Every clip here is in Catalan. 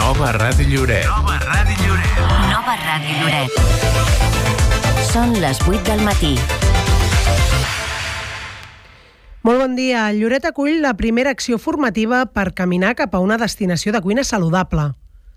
Nova Ràdio Lloret. Nova Ràdio Lloret. Nova Ràdio Lloret. Són les 8 del matí. Molt bon dia. Lloret acull la primera acció formativa per caminar cap a una destinació de cuina saludable.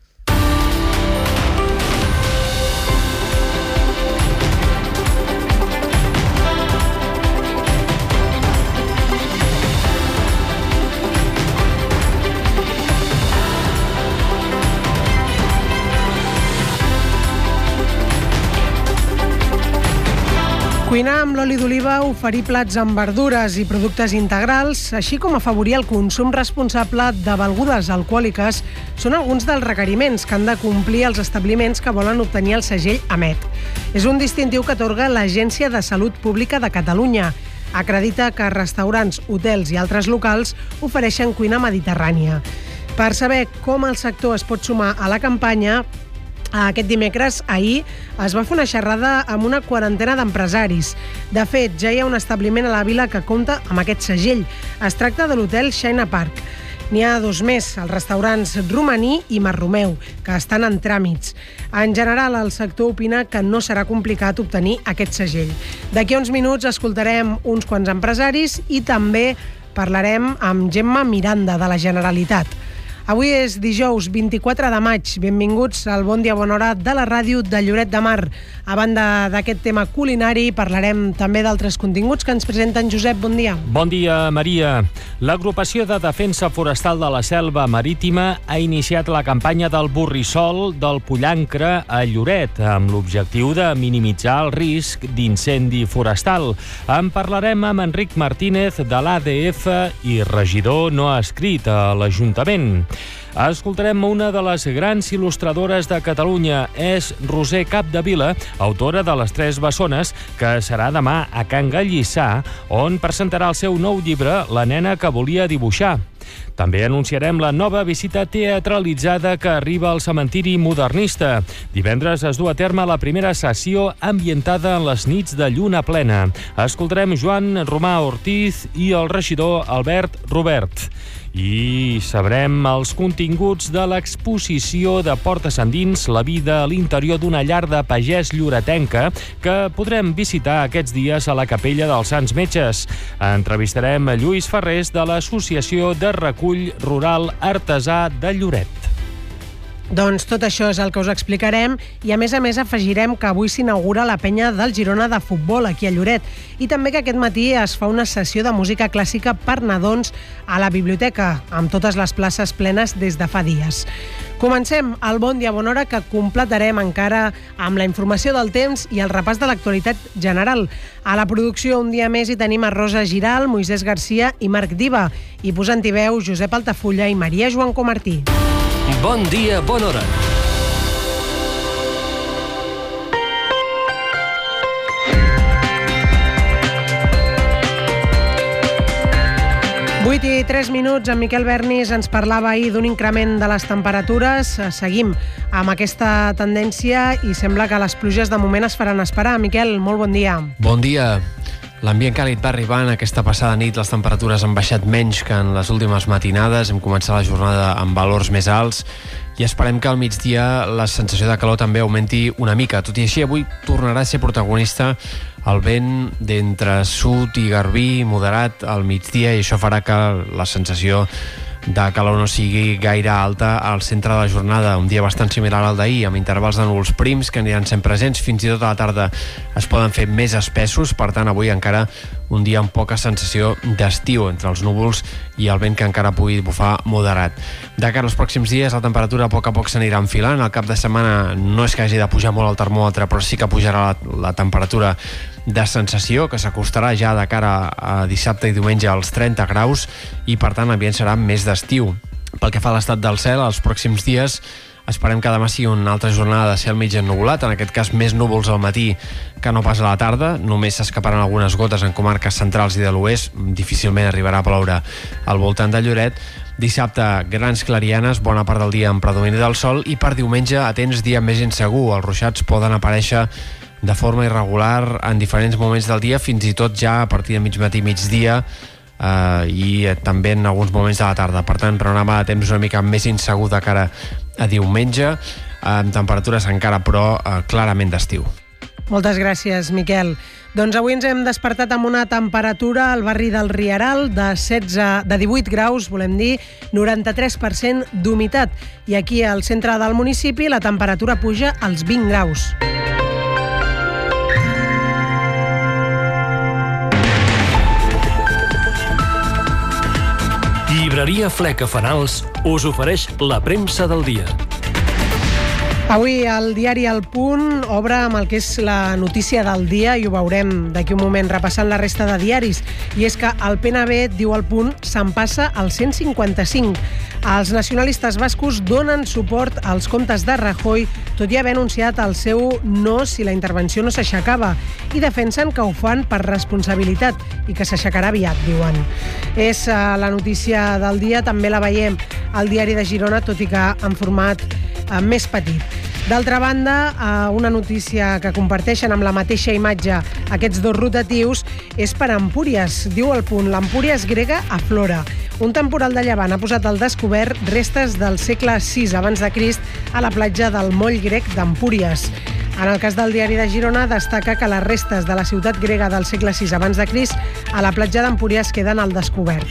Cuinar amb l'oli d'oliva, oferir plats amb verdures i productes integrals, així com afavorir el consum responsable de begudes alcohòliques, són alguns dels requeriments que han de complir els establiments que volen obtenir el segell AMET. És un distintiu que atorga l'Agència de Salut Pública de Catalunya. Acredita que restaurants, hotels i altres locals ofereixen cuina mediterrània. Per saber com el sector es pot sumar a la campanya, aquest dimecres, ahir, es va fer una xerrada amb una quarantena d'empresaris. De fet, ja hi ha un establiment a la vila que compta amb aquest segell. Es tracta de l'hotel China Park. N'hi ha dos més, els restaurants Romaní i Mar Romeu, que estan en tràmits. En general, el sector opina que no serà complicat obtenir aquest segell. D'aquí a uns minuts escoltarem uns quants empresaris i també parlarem amb Gemma Miranda, de la Generalitat. Avui és dijous 24 de maig. Benvinguts al Bon Dia, Bona Hora de la ràdio de Lloret de Mar. A banda d'aquest tema culinari, parlarem també d'altres continguts que ens presenten. Josep, bon dia. Bon dia, Maria. L'Agrupació de Defensa Forestal de la Selva Marítima ha iniciat la campanya del borrissol del pollancre a Lloret, amb l'objectiu de minimitzar el risc d'incendi forestal. En parlarem amb Enric Martínez, de l'ADF i regidor no adscrit a l'Ajuntament. Escoltarem una de les grans il·lustradores de Catalunya. És Roser Capdevila, autora de Les Tres Bessones, que serà demà a Can Gallissà, on presentarà el seu nou llibre La nena que volia dibuixar. També anunciarem la nova visita teatralitzada que arriba al cementiri modernista. Divendres es du a terme la primera sessió ambientada en les nits de lluna plena. Escoltarem Joan Romà Ortiz i el regidor Albert Robert. I sabrem els continguts de l'exposició de Portes Endins, la vida a l'interior d'una llar de pagès lloretenca, que podrem visitar aquests dies a la Capella dels Sants Metges. Entrevistarem a Lluís Ferrés, de l'Associació de Recull Rural Artesà de Lloret. Doncs tot això és el que us explicarem i a més afegirem que avui s'inaugura la penya del Girona de futbol aquí a Lloret i també que aquest matí es fa una sessió de música clàssica per nadons a la biblioteca, amb totes les places plenes des de fa dies. Comencem el Bon Dia, Bona Hora, que completarem encara amb la informació del temps i el repàs de l'actualitat general. A la producció un dia més hi tenim a Rosa Giral, Moisès Garcia i Marc Diva, i posant-hi veu Josep Altafulla i Maria Joan Comartí. Bon dia, bona hora. Vuit i 3 minuts. En Miquel Bernis ens parlava ahir d'un increment de les temperatures. Seguim amb aquesta tendència i sembla que les pluges de moment es faran esperar. Miquel, molt bon dia. Bon dia. L'ambient càlid va arribant. Aquesta passada nit les temperatures han baixat menys que en les últimes matinades. Hem començat la jornada amb valors més alts i esperem que al migdia la sensació de calor també augmenti una mica. Tot i així, avui tornarà a ser protagonista el vent d'entre sud i garbí moderat al migdia i això farà que la sensació de calor no sigui gaire alta al centre de la jornada. Un dia bastant similar al d'ahir, amb intervals de núvols prims que aniran sent presents. Fins i tot a la tarda es poden fer més espessos, per tant avui encara un dia amb poca sensació d'estiu entre els núvols i el vent que encara pugui bufar moderat. De cara als pròxims dies la temperatura a poc s'anirà enfilant. Al cap de setmana no és que hagi de pujar molt el termòmetre, però sí que pujarà la temperatura de sensació, que s'acostarà ja de cara a dissabte i diumenge als 30 graus i per tant l'ambient serà més d'estiu. Pel que fa a l'estat del cel, els pròxims dies esperem que demà sigui una altra jornada de cel mig ennuvolat, en aquest cas més núvols al matí que no pas a la tarda, només s'escaparan algunes gotes en comarques centrals i de l'oest, difícilment arribarà a ploure al voltant de Lloret. Dissabte, grans clarianes, bona part del dia amb predomini del sol i per diumenge, atents, dia més insegur. Els ruixats poden aparèixer de forma irregular en diferents moments del dia, fins i tot ja a partir de mig matí, migdia, i també en alguns moments de la tarda. Per tant, panorama de temps una mica més insegur de cara a diumenge, amb temperatures encara, però clarament d'estiu. Moltes gràcies, Miquel. Doncs avui ens hem despertat amb una temperatura al barri del Rieral de 18 graus, volem dir, 93% d'humitat. I aquí al centre del municipi la temperatura puja als 20 graus. Llibreria Fleca Fanals us ofereix la premsa del dia. Avui el diari El Punt obre amb el que és la notícia del dia i ho veurem d'aquí un moment repassant la resta de diaris. I és que el PNB, diu El Punt, s'empassa al 155. Els nacionalistes bascos donen suport als comptes de Rajoy, tot i haver anunciat el seu no si la intervenció no s'aixecava, i defensen que ho fan per responsabilitat i que s'aixecarà aviat, diuen. És la notícia del dia, també la veiem al diari de Girona, tot i que en format més petit. D'altra banda, una notícia que comparteixen amb la mateixa imatge aquests dos rotatius és per Empúries. Diu El Punt, l'Empúries grega aflora. Un temporal de llevant ha posat al descobert restes del segle VI abans de Crist a la platja del moll grec d'Empúries. En el cas del diari de Girona, destaca que les restes de la ciutat grega del segle VI abans de Crist a la platja d'Empúries queden al descobert.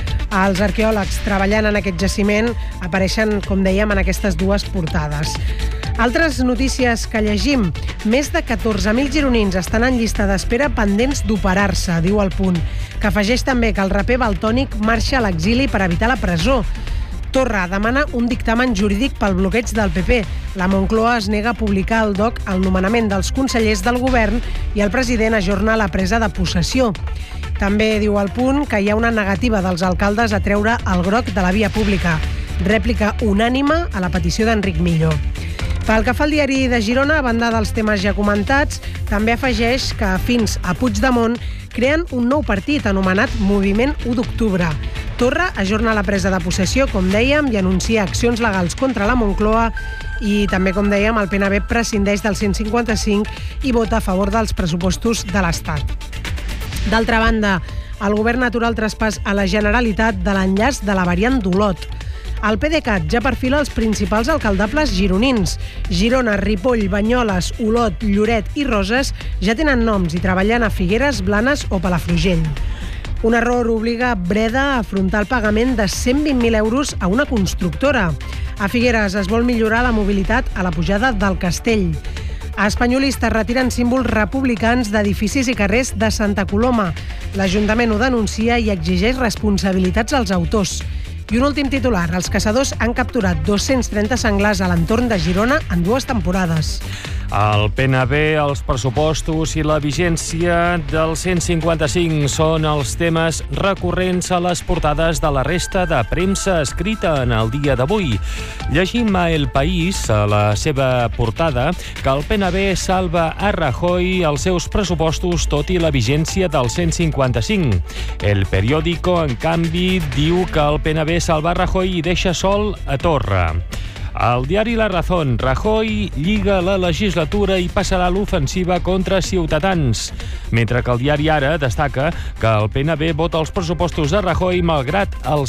Els arqueòlegs treballant en aquest jaciment apareixen, com dèiem, en aquestes dues portades. Altres notícies que llegim. Més de 14.000 gironins estan en llista d'espera pendents d'operar-se, diu El Punt, que afegeix també que el raper Valtònic marxa a l'exili per evitar la presó. Torra demana un dictamen jurídic pel bloqueig del PP. La Moncloa es nega a publicar al DOC el nomenament dels consellers del govern i el president ajorna la presa de possessió. També diu El Punt que hi ha una negativa dels alcaldes a treure el groc de la via pública. Rèplica unànime a la petició d'Enric Millo. Pel que fa al diari de Girona, a banda dels temes ja comentats, també afegeix que fins a Puigdemont creen un nou partit anomenat Moviment 1 d'Octubre. Torra ajorna la presa de possessió, com dèiem, i anuncia accions legals contra la Moncloa i també, com dèiem, el PNB prescindeix del 155 i vota a favor dels pressupostos de l'Estat. D'altra banda, el govern atura el traspàs a la Generalitat de l'enllaç de la variant d'Olot. El PDeCAT ja perfila els principals alcaldables gironins. Girona, Ripoll, Banyoles, Olot, Lloret i Roses ja tenen noms i treballen a Figueres, Blanes o Palafrugell. Un error obliga Breda a afrontar el pagament de 120.000 euros a una constructora. A Figueres es vol millorar la mobilitat a la pujada del Castell. A Espanyolistes retiren símbols republicans d'edificis i carrers de Santa Coloma. L'Ajuntament ho denuncia i exigeix responsabilitats als autors. I un últim titular, els caçadors han capturat 230 senglars a l'entorn de Girona en 2 temporades. El PNB, els pressupostos i la vigència del 155 són els temes recurrents a les portades de la resta de premsa escrita en el dia d'avui. Llegim a El País, a la seva portada, que el PNB salva a Rajoy els seus pressupostos tot i la vigència del 155. El Periódico, en canvi, diu que el PNB salva Rajoy i deixa sol a Torra. Al diari La Razón, Rajoy lliga la legislatura i passarà l'ofensiva contra Ciutadans, mentre que el diari Ara destaca que el PNB vota els pressupostos de Rajoy malgrat el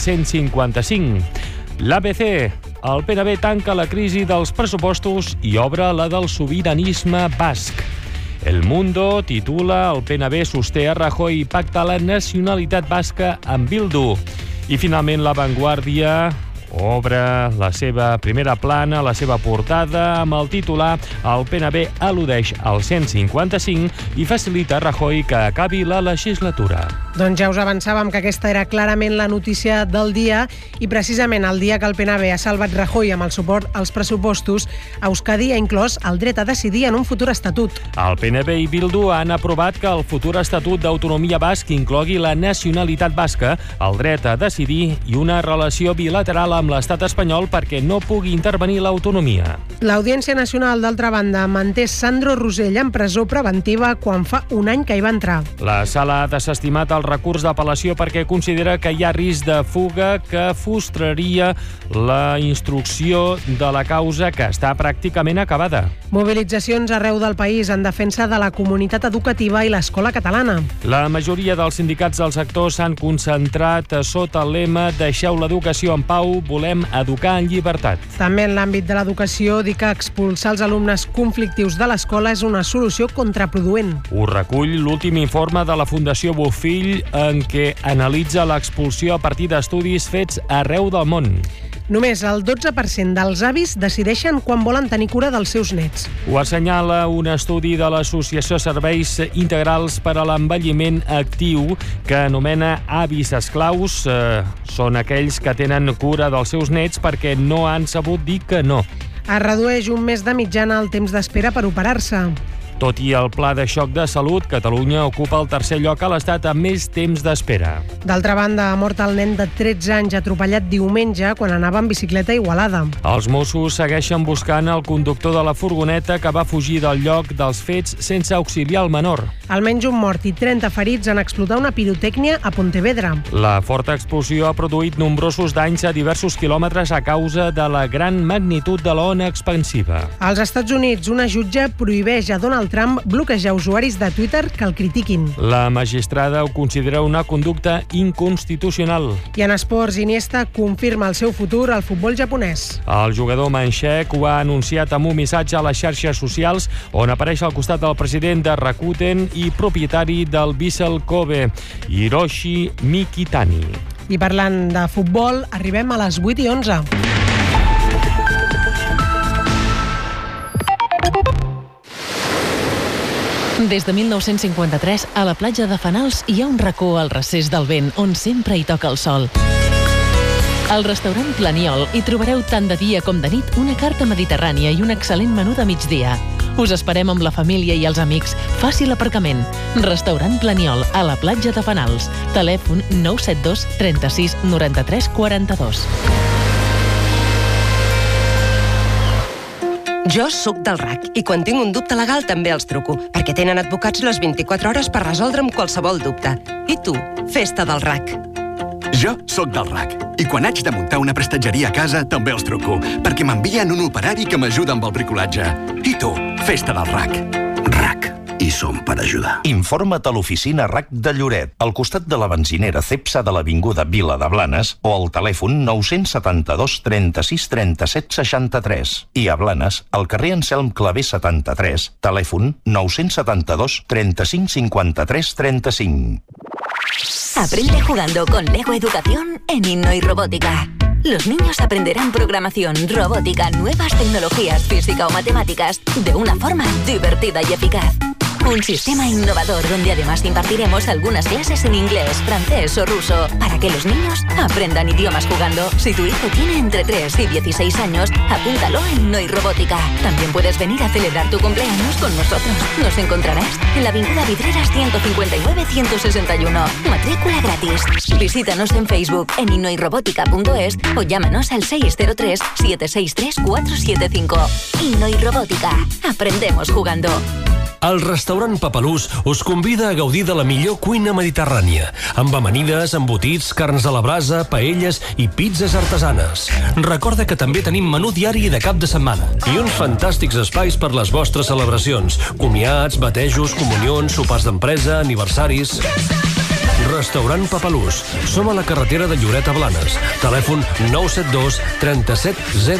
155. L'ABC, el PNB tanca la crisi dels pressupostos i obre la del sobiranisme basc. El Mundo titula el PNB sosté a Rajoy i pacta la nacionalitat basca amb Bildu. I finalment La Vanguardia obre la seva primera plana, la seva portada, amb el titular "El PNB al·ludeix al 155 i facilita a Rajoy que acabi la legislatura". Doncs ja us avançàvem que aquesta era clarament la notícia del dia i precisament el dia que el PNB ha salvat Rajoy amb el suport als pressupostos, Euskadi ha inclòs el dret a decidir en un futur estatut. El PNB i Bildu han aprovat que el futur estatut d'autonomia basc inclogui la nacionalitat basca, el dret a decidir i una relació bilateral amb l'estat espanyol perquè no pugui intervenir l'autonomia. L'Audiència Nacional, d'altra banda, manté Sandro Rosell en presó preventiva quan fa un any que hi va entrar. La sala ha desestimat el recurs d'apel·lació perquè considera que hi ha risc de fuga que frustraria la instrucció de la causa que està pràcticament acabada. Mobilitzacions arreu del país en defensa de la comunitat educativa i l'escola catalana. La majoria dels sindicats del sector s'han concentrat sota el lema "Deixeu l'educació en pau, volem educar en llibertat. També en l'àmbit de l'educació, dir que expulsar els alumnes conflictius de l'escola és una solució contraproduent. Ho recull l'últim informe de la Fundació Bofill en què analitza l'expulsió a partir d'estudis fets arreu del món. Només el 12% dels avis decideixen quan volen tenir cura dels seus nets. Ho assenyala un estudi de l'Associació Serveis Integrals per a l'Envelliment Actiu que anomena avis esclaus. Són aquells que tenen cura dels seus nets perquè no han sabut dir que no. Es redueix un mes de mitjana el temps d'espera per operar-se. Tot i el pla de xoc de salut, Catalunya ocupa el tercer lloc a l'Estat amb més temps d'espera. D'altra banda, ha mort el nen de 13 anys atropellat diumenge quan anava en bicicleta a Igualada. Els Mossos segueixen buscant el conductor de la furgoneta que va fugir del lloc dels fets sense auxiliar el menor. Almenys un mort i 30 ferits en explotar una pirotècnia a Pontevedra. La forta explosió ha produït nombrosos danys a diversos quilòmetres a causa de la gran magnitud de l'ona expansiva. Als Estats Units, una jutge prohibeix a Donald Trump bloquejar usuaris de Twitter que el critiquin. La magistrada ho considera una conducta inconstitucional. I en esports, Iniesta confirma el seu futur al futbol japonès. El jugador manxec ho ha anunciat amb un missatge a les xarxes socials on apareix al costat del president de Rakuten i propietari del Vissel Kobe, Hiroshi Mikitani. I parlant de futbol, arribem a les 8:11. Des de 1953, a la platja de Fanals hi ha un racó al recés del vent on sempre hi toca el sol. Al restaurant Planiol hi trobareu tant de dia com de nit una carta mediterrània i un excel·lent menú de migdia. Us esperem amb la família i els amics. Fàcil aparcament. Restaurant Planiol, a la platja de Fanals. Telèfon 972 36 93 42. Jo sóc del RAC i quan tinc un dubte legal també els truco, perquè tenen advocats les 24 hores per resoldre'm qualsevol dubte. I tu, festa del RAC. Jo sóc del RAC i quan haig de muntar una prestatgeria a casa també els truco, perquè m'envien un operari que m'ajuda amb el bricolatge. I tu, festa del RAC. RAC. I som per ajudar. Informa't a l'oficina RAC de Lloret, al costat de la benzinera Cepsa de l'Avinguda Vila de Blanes o al telèfon 972 36 37 63. I a Blanes, al carrer Anselm Clavé 73, telèfon 972 35 53 35. Aprende jugando con Lego Educación en Innoy Robótica. Los niños aprenderán programación, robótica, nuevas tecnologías, física o matemáticas de una forma divertida y eficaz. Un sistema innovador donde además impartiremos algunas clases en inglés, francés o ruso para que los niños aprendan idiomas jugando. Si tu hijo tiene entre 3 y 16 años, apúntalo en Noi Robótica. También puedes venir a celebrar tu cumpleaños con nosotros. Nos encontrarás en la Avinguda Vidreras 159-161. Matrícula gratis. Visítanos en Facebook en innoirobótica.es o llámanos al 603 763 475. Innoi Robótica. Aprendemos jugando. El restaurant Papalús us convida a gaudir de la millor cuina mediterrània, amb amanides, embotits, carns a la brasa, paelles i pizzas artesanes. Recorda que també tenim menú diari de cap de setmana i uns fantàstics espais per les vostres celebracions, comiats, batejos, comunions, sopars d'empresa, aniversaris... Restaurant Papalús. Som a la carretera de Lloret a Blanes. Telèfon 972 37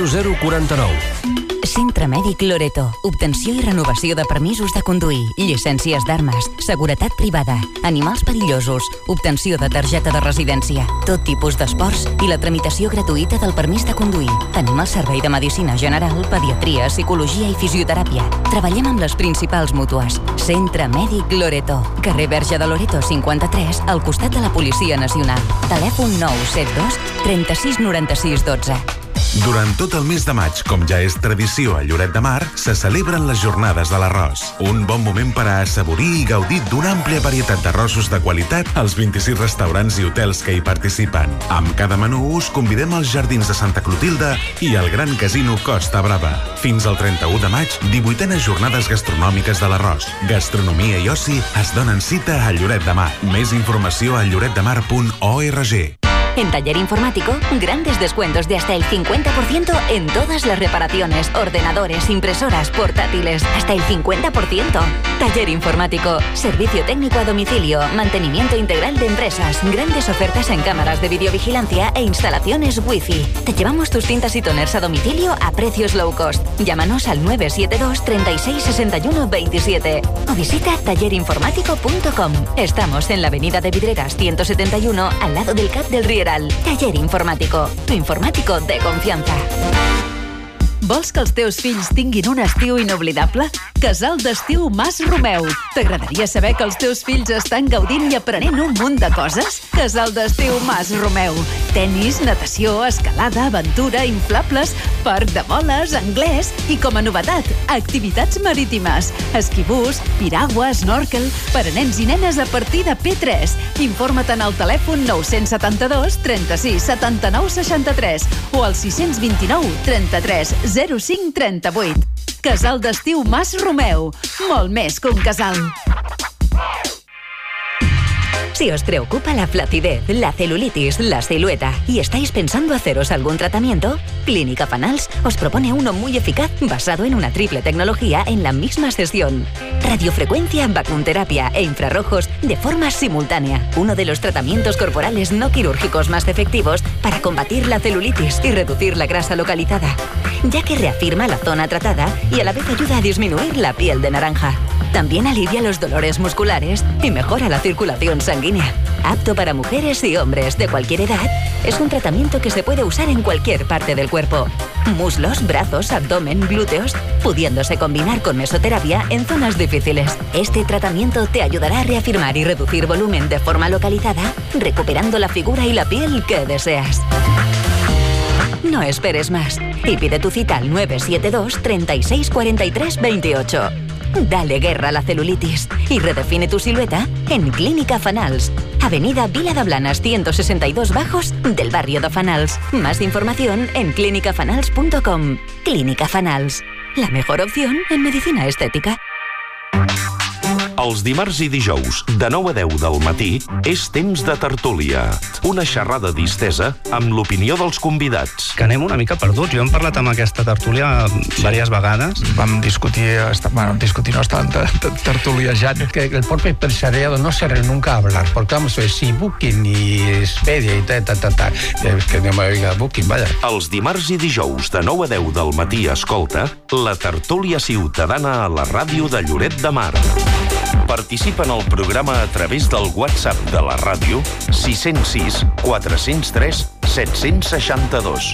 0049. Centre Mèdic Loreto. Obtenció i renovació de permisos de conduir, llicències d'armes, seguretat privada, animals perillosos, obtenció de targeta de residència, tot tipus d'esports i la tramitació gratuïta del permís de conduir. Tenim el servei de medicina general, pediatria, psicologia i fisioteràpia. Treballem amb les principals mútues. Centre Mèdic Loreto. Carrer Verge de Loreto 53, al costat de la Policia Nacional. Telèfon 972 36 96 12. Durant tot el mes de maig, com ja és tradició a Lloret de Mar, se celebren les jornades de l'arròs. Un bon moment per a assaborir i gaudir d'una àmplia varietat d'arrossos de qualitat als 26 restaurants i hotels que hi participen. Amb cada menú us convidem als Jardins de Santa Clotilde i al Gran Casino Costa Brava. Fins al 31 de maig, 18enes jornades gastronòmiques de l'arròs. Gastronomia i oci es donen cita a Lloret de Mar. Més informació a lloretdemar.org. En Taller Informático, grandes descuentos de hasta el 50% en todas las reparaciones, ordenadores, impresoras, portátiles, hasta el 50%. Taller Informático, servicio técnico a domicilio, mantenimiento integral de empresas, grandes ofertas en cámaras de videovigilancia e instalaciones Wi-Fi. Te llevamos tus tintas y toners a domicilio a precios low cost. Llámanos al 972 36 61 27 o visita tallerinformático.com. Estamos en la avenida de Vidreras 171, al lado del CAP del Rieral. Taller Informàtico, tu informàtico de confiança. Vols que els teus fills tinguin un estiu inoblidable? Casal d'estiu Mas Romeu. T'agradaria saber que els teus fills estan gaudint i aprenent un munt de coses? Casal d'estiu Mas Romeu. Tenis, natació, escalada, aventura, inflables, parc de boles, anglès i, com a novetat, activitats marítimes. Esquibús, piragua, snorkel, per a nens i nenes a partir de P3. Informa't al telèfon 972 36 79 63 o al 629 33 05 38. Casal d'estiu Mas Romeu. Molt més que un casal. Si os preocupa la flacidez, la celulitis, la silueta y estáis pensando haceros algún tratamiento, Clínica Fanals os propone uno muy eficaz basado en una triple tecnología en la misma sesión. Radiofrecuencia, vacunterapia e infrarrojos de forma simultánea. Uno de los tratamientos corporales no quirúrgicos más efectivos para combatir la celulitis y reducir la grasa localizada, ya que reafirma la zona tratada y a la vez ayuda a disminuir la piel de naranja. También alivia los dolores musculares y mejora la circulación sanguínea. Apto para mujeres y hombres de cualquier edad, es un tratamiento que se puede usar en cualquier parte del cuerpo. Muslos, brazos, abdomen, glúteos, pudiéndose combinar con mesoterapia en zonas difíciles. Este tratamiento te ayudará a reafirmar y reducir volumen de forma localizada, recuperando la figura y la piel que deseas. No esperes más y pide tu cita al 972 36 43 28. Dale guerra a la celulitis y redefine tu silueta en Clínica Fanals. Avenida Vila de Blanes 162 Bajos del barrio de Fanals. Más información en clinicafanals.com. Clínica Fanals, la mejor opción en medicina estética. Els dimarts i dijous, de 9 a 10 del matí, és temps de tertúlia. Una xerrada distesa amb l'opinió dels convidats. Que anem una mica perduts. Jo hem parlat amb aquesta tertúlia diverses vegades. Vam discutir, discutir no estaven tertuliejant, que el propio empresariado no se nunca a hablar, porque vamos a ver, si Booking y Expedia y que no me oiga Booking, vaya. Els dimarts i dijous, de 9 a 10 del matí, escolta la tertúlia ciutadana a la ràdio de Lloret de Mar. Participa en el programa a través del WhatsApp de la ràdio 606 403 762.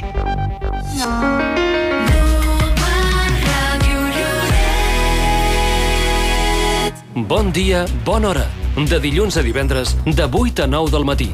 Bon dia, bona hora. De dilluns a divendres, de 8 a 9 del matí.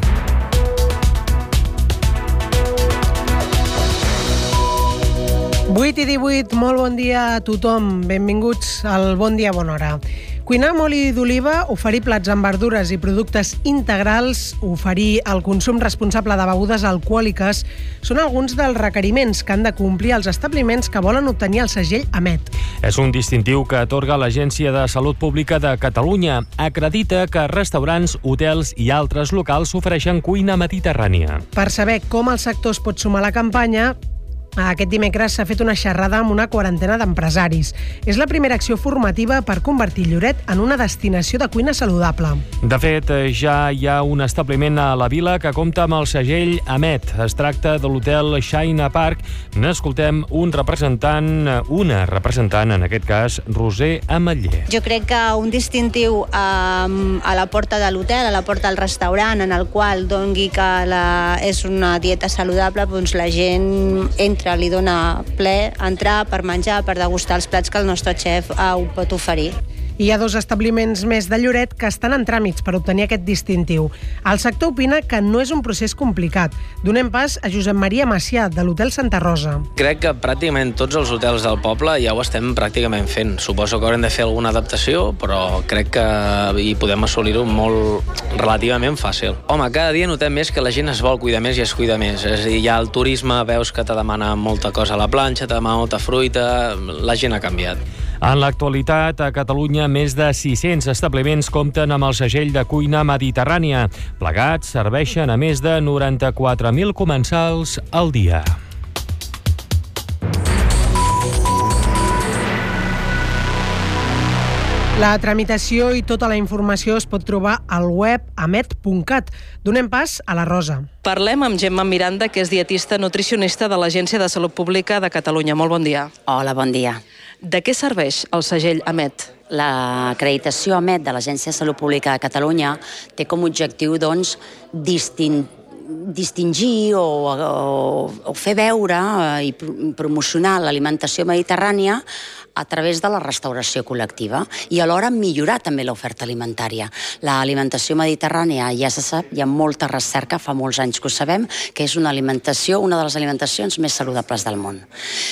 Vuit i 18, molt bon dia a tothom. Benvinguts al Bon Dia, Bona Hora. Cuinar amb oli d'oliva, oferir plats amb verdures i productes integrals, oferir el consum responsable de begudes alcohòliques són alguns dels requeriments que han de complir els establiments que volen obtenir el segell AMET. És un distintiu que atorga l'Agència de Salut Pública de Catalunya. Acredita que restaurants, hotels i altres locals ofereixen cuina mediterrània. Per saber com el sector es pot sumar a la campanya, aquest dimecres s'ha fet una xerrada amb una quarantena d'empresaris. És la primera acció formativa per convertir Lloret en una destinació de cuina saludable. De fet, ja hi ha un establiment a la vila que compta amb el segell AMET. Es tracta de l'hotel China Park. N'escoltem una representant, en aquest cas, Roser Ametller. Jo crec que un distintiu a la porta de l'hotel, a la porta del restaurant, en el qual doni que és una dieta saludable, doncs la gent entra, li dona ple entrar per menjar, per degustar els plats que el nostre xef ho pot oferir. Hi ha 2 establiments més de Lloret que estan en tràmits per obtenir aquest distintiu. El sector opina que no és un procés complicat. Donem pas a Josep Maria Macià, de l'Hotel Santa Rosa. Crec que pràcticament tots els hotels del poble ja ho estem pràcticament fent. Suposo que haurem de fer alguna adaptació, però crec que hi podem assolir-ho molt relativament fàcil. Home, cada dia notem més que la gent es vol cuidar més i es cuida més. És a dir, ja el turisme veus que te demana molta cosa a la planxa, te demana molta fruita, la gent ha canviat. En l'actualitat, a Catalunya, més de 600 establiments compten amb el segell de cuina mediterrània. Plegats serveixen a més de 94.000 comensals al dia. La tramitació i tota la informació es pot trobar al web amet.cat. Donem pas a la Rosa. Parlem amb Gemma Miranda, que és dietista nutricionista de l'Agència de Salut Pública de Catalunya. Molt bon dia. Hola, bon dia. De què serveix el segell AMET? L'acreditació AMET de l'Agència de Salut Pública de Catalunya té com a objectiu, doncs, distingir o fer veure i promocionar l'alimentació mediterrània a través de la restauració col·lectiva i alhora millorar també l'oferta alimentària. L'alimentació mediterrània, ja se sap, hi ha molta recerca, fa molts anys que ho sabem, que és una de les alimentacions més saludables del món.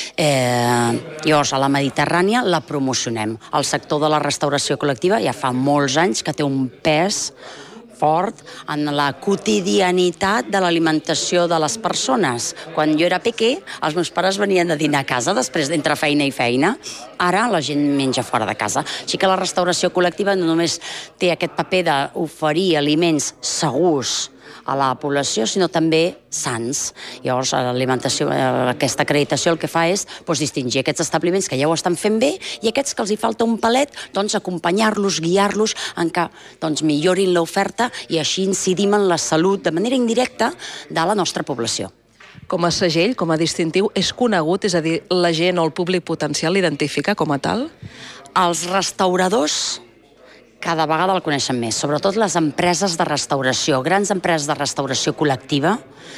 Llavors, a la Mediterrània la promocionem. El sector de la restauració col·lectiva ja fa molts anys que té un pes fort en la quotidianitat de l'alimentació de les persones. Quan jo era pequé, els meus pares venien a dinar a casa després d'entre feina i feina. Ara la gent menja fora de casa. Així que la restauració col·lectiva no només té aquest paper d'oferir aliments segurs a la població, sinó també sans. Llavors, l'alimentació, aquesta acreditació el que fa és distingir aquests establiments que ja ho estan fent bé i aquests que els hi falta un palet, acompanyar-los, guiar-los en què millorin l'oferta i així incidim en la salut de manera indirecta de la nostra població. Com a segell, com a distintiu, és conegut, és a dir, la gent o el públic potencial l'identifica com a tal? Els restauradors cada vegada el coneixen més, sobretot les empreses de restauració, grans empreses de restauració col·lectiva,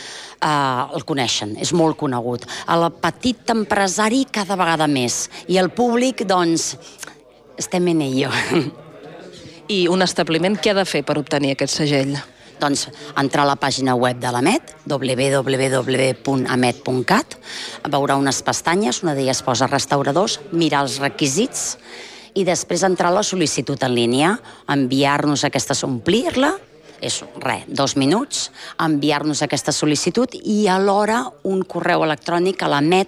el coneixen, és molt conegut. El petit empresari cada vegada més, i el públic, estem en ello. I un establiment què ha de fer per obtenir aquest segell? Entrar a la pàgina web de l'AMET, www.amet.cat, veurà unes pestanyes, una d'elles posa restauradors, mirar els requisits, i després entrar a la sol·licitud en línia, enviar-nos omplir-la, és 2 minuts, enviar-nos aquesta sol·licitud i alhora un correu electrònic a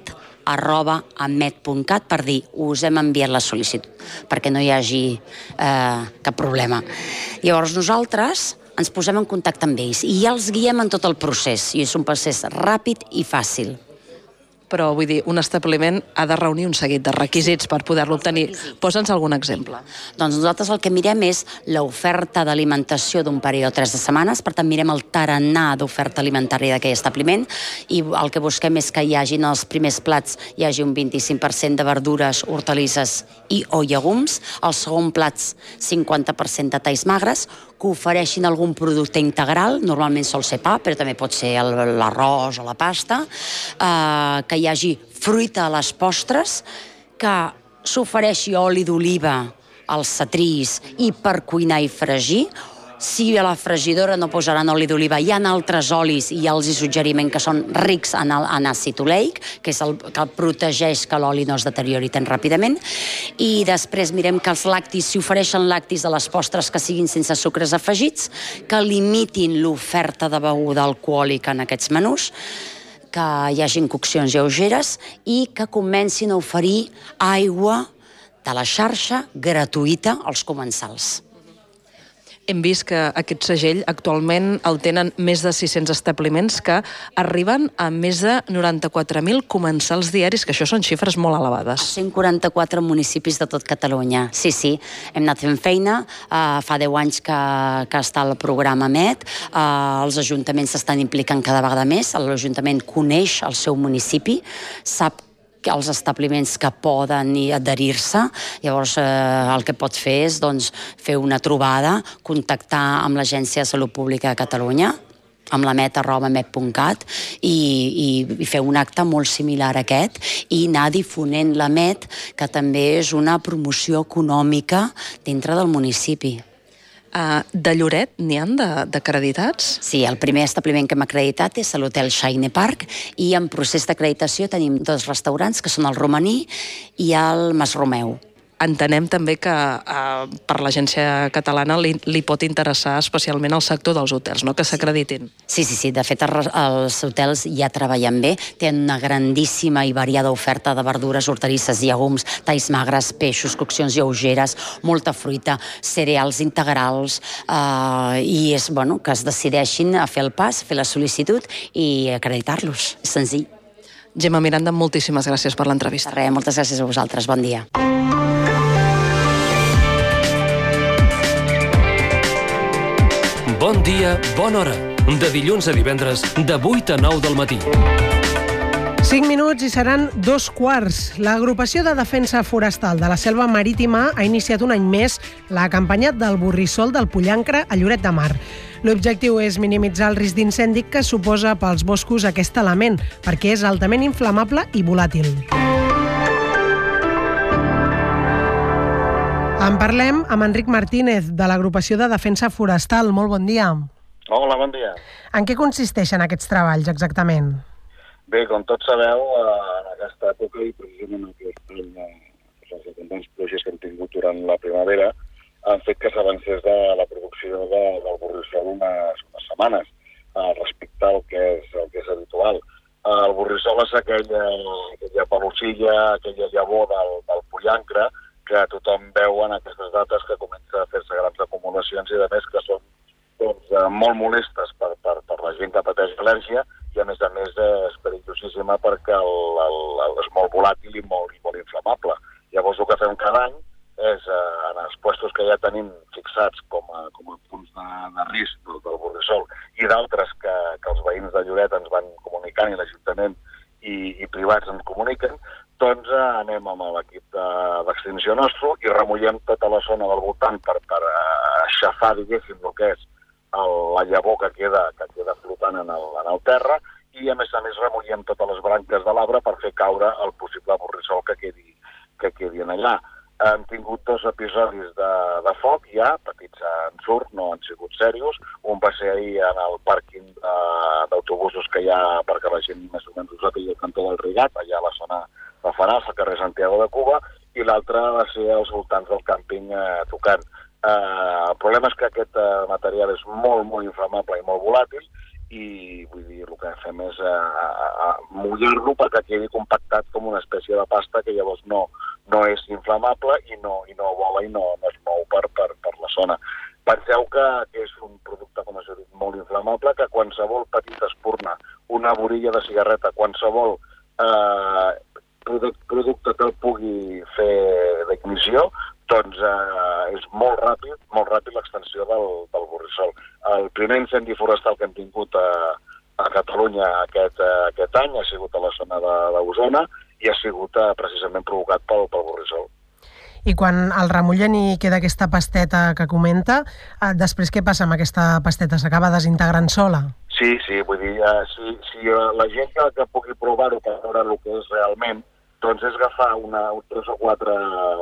l'amet@amet.cat per dir us hem enviat la sol·licitud, perquè no hi hagi cap problema. Llavors nosaltres ens posem en contacte amb ells i ja els guiem en tot el procés, i és un procés ràpid i fàcil. Però, vull dir, un establiment ha de reunir un seguit de requisits per poder-lo obtenir. Posa'ns algun exemple. Doncs nosaltres el que mirem és l'oferta d'alimentació d'un període de 3 setmanes, per tant mirem el tarannà d'oferta alimentària d'aquell establiment i el que busquem és que hi hagi en els primers plats hi hagi un 25% de verdures, hortalisses i o llegums, al segon plats 50% de talls magres, que ofereixin algun producte integral, normalment sol ser pa, però també pot ser l'arròs o la pasta, que hi hagi fruita a les postres, que s'ofereixi oli d'oliva als cetrís i per cuinar i fregir. Si a la fregidora no posaran oli d'oliva, hi ha altres olis i ja els suggerim que són rics en àcid oleic, que és el que protegeix que l'oli no es deteriori tan ràpidament. I després mirem que els lactis, si ofereixen lactis a les postres que siguin sense sucres afegits, que limitin l'oferta de beguda alcohòlica en aquests menús, que hi hagin coccions lleugeres i que comencin a oferir aigua de la xarxa gratuïta als comensals. Hem vist que aquest segell actualment el tenen més de 600 establiments que arriben a més de 94.000 comensals diaris, que això són xifres molt elevades. 144 municipis de tot Catalunya. Sí, hem anat fent feina. Fa 10 anys que està el programa AMET. Els ajuntaments s'estan implicant cada vegada més. L'Ajuntament coneix el seu municipi, sap els establiments que poden adherir-se. Llavors el que pot fer és fer una trobada, contactar amb l'Agència de Salut Pública de Catalunya, amb l'amet@amet.cat i fer un acte molt similar a aquest i anar difonent l'AMET, que també és una promoció econòmica dintre del municipi. De Lloret n'hi han d'acreditats? Sí, el primer establiment que hem acreditat és l'Hotel Shine Park i en procés d'acreditació tenim 2 restaurants, que són el Romaní i el Mas Romeu. entenem també que per l'agència catalana li pot interessar especialment el sector dels hotels, no?, que s'acreditin. Sí. De fet, els hotels ja treballen bé. Tenen una grandíssima i variada oferta de verdures, hortalisses, llegums, talls magres, peixos, coccions lleugeres, molta fruita, cereals integrals, i és que es decideixin a fer el pas, fer la sol·licitud i acreditar-los. És senzill. Gemma Miranda, moltíssimes gràcies per l'entrevista. Res, moltes gràcies a vosaltres. Bon dia. Bon dia, bona hora. De dilluns a divendres, de 8 a 9 del matí. 5 minuts i seran 2:15. L'Agrupació de Defensa Forestal de la Selva Marítima ha iniciat un any més la campanya del borrissol del Pollancre a Lloret de Mar. L'objectiu és minimitzar el risc d'incendi que suposa pels boscos aquest element, perquè és altament inflamable i volàtil. En parlem amb Enric Martínez, de l'Agrupació de Defensa Forestal. Molt bon dia. Hola, bon dia. En què consisteixen aquests treballs, exactament? Bé, com tots sabeu, en aquesta època i precisament aquest any, les abundants pluges que hem tingut durant la primavera han fet que s'avancés de la producció del borrissol unes setmanes respecte al que és habitual. El borrissol és aquella pelusilla, aquella llavor del pollancre que tothom veu en aquestes dates que comença a fer-se grans acumulacions i, a més, que són molt molestes per la gent que pateix al·lèrgia i, a més, és perillosíssima perquè és molt volàtil i molt inflamable. Llavors, el que fem cada any és, en els puestos que ja tenim fixats com a punts de risc del borrissol i d'altres que els veïns de Lloret ens van comunicant i l'Ajuntament i privats ens comuniquen, doncs anem amb l'equip d'extinció nostre i remullem tota la zona del voltant per aixafar, diguéssim, el que és la llavor que queda flotant en el terra i, a més, remullem totes les branques de l'arbre per fer caure el possible borrissol que quedi allà. Hem tingut 2 episodis de foc ja, petits ensurts, no han sigut serios. Un va ser ahir en el pàrquing d'autobusos que hi ha perquè la gent més o menys ho sap, al cantó del Rigat, allà a la zona de Fanals, al carrer Santiago de Cuba, i l'altre va ser als voltants del càmping tocant. El problema és que aquest material és molt, molt inflamable i molt volàtil i, vull dir, el que fem és mullar-lo perquè quedi compactat com una espècie de pasta que llavors no és inflamable i no vola i no es mou per la zona. Penseu que és un producte, com us he dit, molt inflamable, que qualsevol petita espurna, una vorilla de cigarreta, qualsevol producte que el pugui fer d'ignició, doncs és molt ràpid l'extensió del borrissol. El primer incendi forestal que hem tingut a Catalunya aquest any ha sigut a la zona d'Osona i ha sigut precisament provocat pel borrissol. I quan el remullen i queda aquesta pasteta que comenta, després què passa amb aquesta pasteta? S'acaba desintegrant sola? Sí, vull dir, si la gent que pugui provar-ho per veure el que és realment, doncs és agafar 3 o 4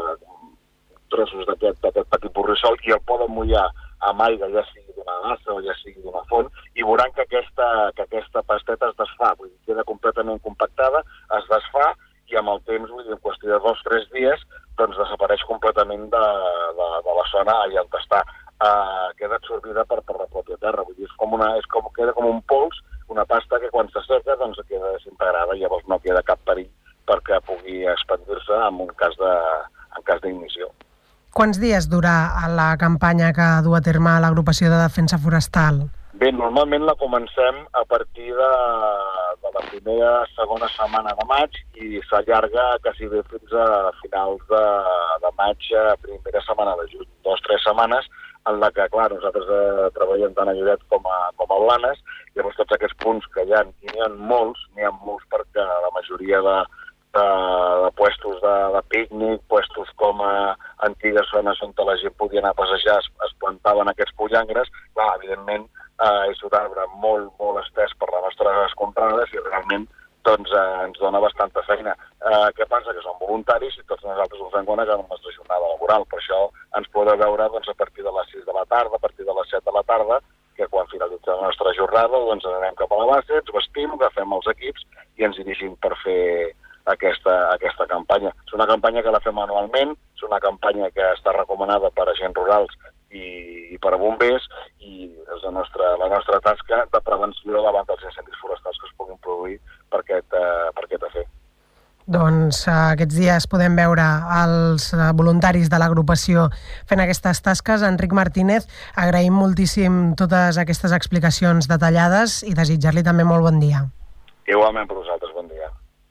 trossos d'aquest petit borrissol i el poden mullar amb aigua, ja sigui d'una gassa o ja sigui d'una font, i veuran que aquesta pasteta es desfà, vull dir, queda completament compactada, es desfà i amb el temps, vull dir, en qüestió de 2 o 3 dies, doncs desapareix completament de la zona allà on està. Queda absorbida per la pròpia terra, vull dir, queda com un pols, una pasta que quan s'asseca doncs queda desintegrada i llavors no queda cap perill perquè pugui expandir-se en cas d'ignició. Quants dies dura la campanya que du a terme l'Agrupació de Defensa Forestal? Bé, normalment la comencem a partir de la primera, segona setmana de maig i s'allarga quasi bé fins a finals de maig, primera setmana de juny. 2 o 3 setmanes en la que, clar, nosaltres treballem tant a Lloret com a Blanes, llavors tots aquests punts que hi ha, i n'hi ha molts perquè la majoria de puestos de pícnic, puestos com a antigues zones on la gent podia anar a passejar, es plantaven aquests pollancres. Clar, evidentment, és un arbre molt, molt estès per les nostres contrades i realment doncs, ens dona bastanta feina. Què passa? Que són voluntaris i tots nosaltres ens fem quan acabem la nostra jornada laboral. Per això ens podeu veure doncs, a partir de les 6 de la tarda, a partir de les 7 de la tarda, que quan finalitza la nostra jornada doncs anem cap a la base, ens vestim, agafem els equips i ens dirigim per fer aquesta campanya. És una campanya que la fem anualment, és És una campanya que està recomanada per agents rurals i per a bombers, i és la nostra tasca de prevenció davant dels incendis forestals que es puguin produir per aquest afer. Doncs aquests dies podem veure els voluntaris de l'agrupació fent aquestes tasques. Enric Martínez, agraïm moltíssim totes aquestes explicacions detallades i desitjar-li també molt bon dia. Igualment per vosaltres, bon dia.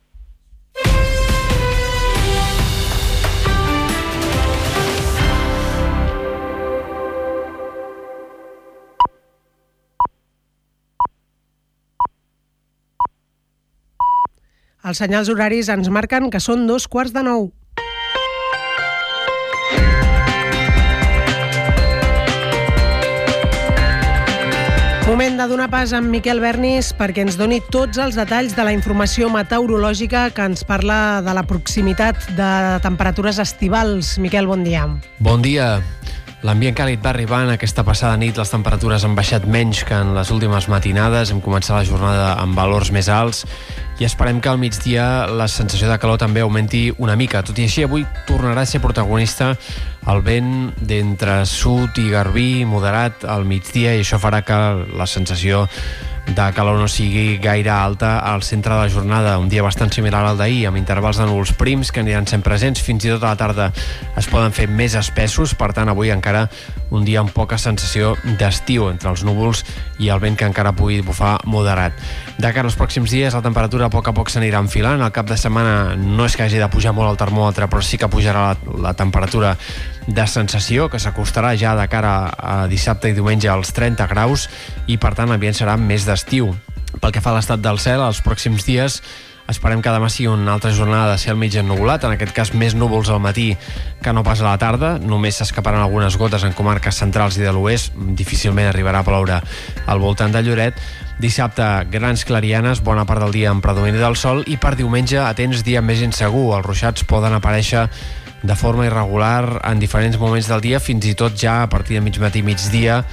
Els senyals horaris ens marquen que són 8:45. Moment de donar pas amb Miquel Bernis perquè ens doni tots els detalls de la informació meteorològica que ens parla de la proximitat de temperatures estivals. Miquel, bon dia. Bon dia. L'ambient càlid va arribant. Aquesta passada nit les temperatures han baixat menys que en les últimes matinades. Hem començat la jornada amb valors més alts i esperem que al migdia la sensació de calor també augmenti una mica. Tot i així, avui tornarà a ser protagonista el vent d'entre sud i garbí moderat al migdia, i això farà que la sensació de calor no sigui gaire alta al centre de la jornada. Un dia bastant similar al d'ahir, amb intervals de núvols prims que aniran sent presents. Fins i tot a la tarda es poden fer més espessos, per tant avui encara un dia amb poca sensació d'estiu entre els núvols i el vent que encara pugui bufar moderat. De cara als pròxims dies la temperatura a poc s'anirà enfilant. Al cap de setmana no és que hagi de pujar molt el termòmetre, però sí que pujarà la temperatura de sensació, que s'acostarà ja de cara a dissabte i diumenge als 30 graus, i per tant l'ambient serà més d'estiu. Pel que fa a l'estat del cel, els pròxims dies esperem que demà sigui una altra jornada de cel mig ennuvolat, en aquest cas més núvols al matí que no pas a la tarda. Només s'escaparan algunes gotes en comarques centrals i de l'oest, difícilment arribarà a ploure al voltant de Lloret. Dissabte, grans clarianes, bona part del dia amb predomini del sol, i per diumenge, atents, dia més insegur. Els ruixats poden aparèixer de forma irregular en diferents moments del dia, fins i tot ja a partir de mig matí, migdia,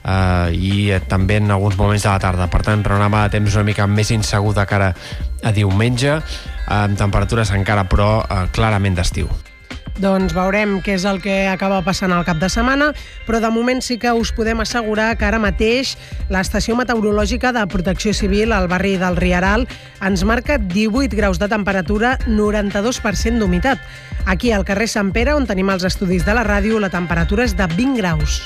i també en alguns moments de la tarda. Per tant, panorama de temps una mica més insegur de cara a diumenge, amb temperatures encara però clarament d'estiu. Doncs veurem què és el que acaba passant al cap de setmana, però de moment sí que us podem assegurar que ara mateix l'estació meteorològica de Protecció Civil al barri del Rieral ens marca 18 graus de temperatura, 92% d'humitat. Aquí al carrer Sant Pere, on tenim els estudis de la ràdio, la temperatura és de 20 graus.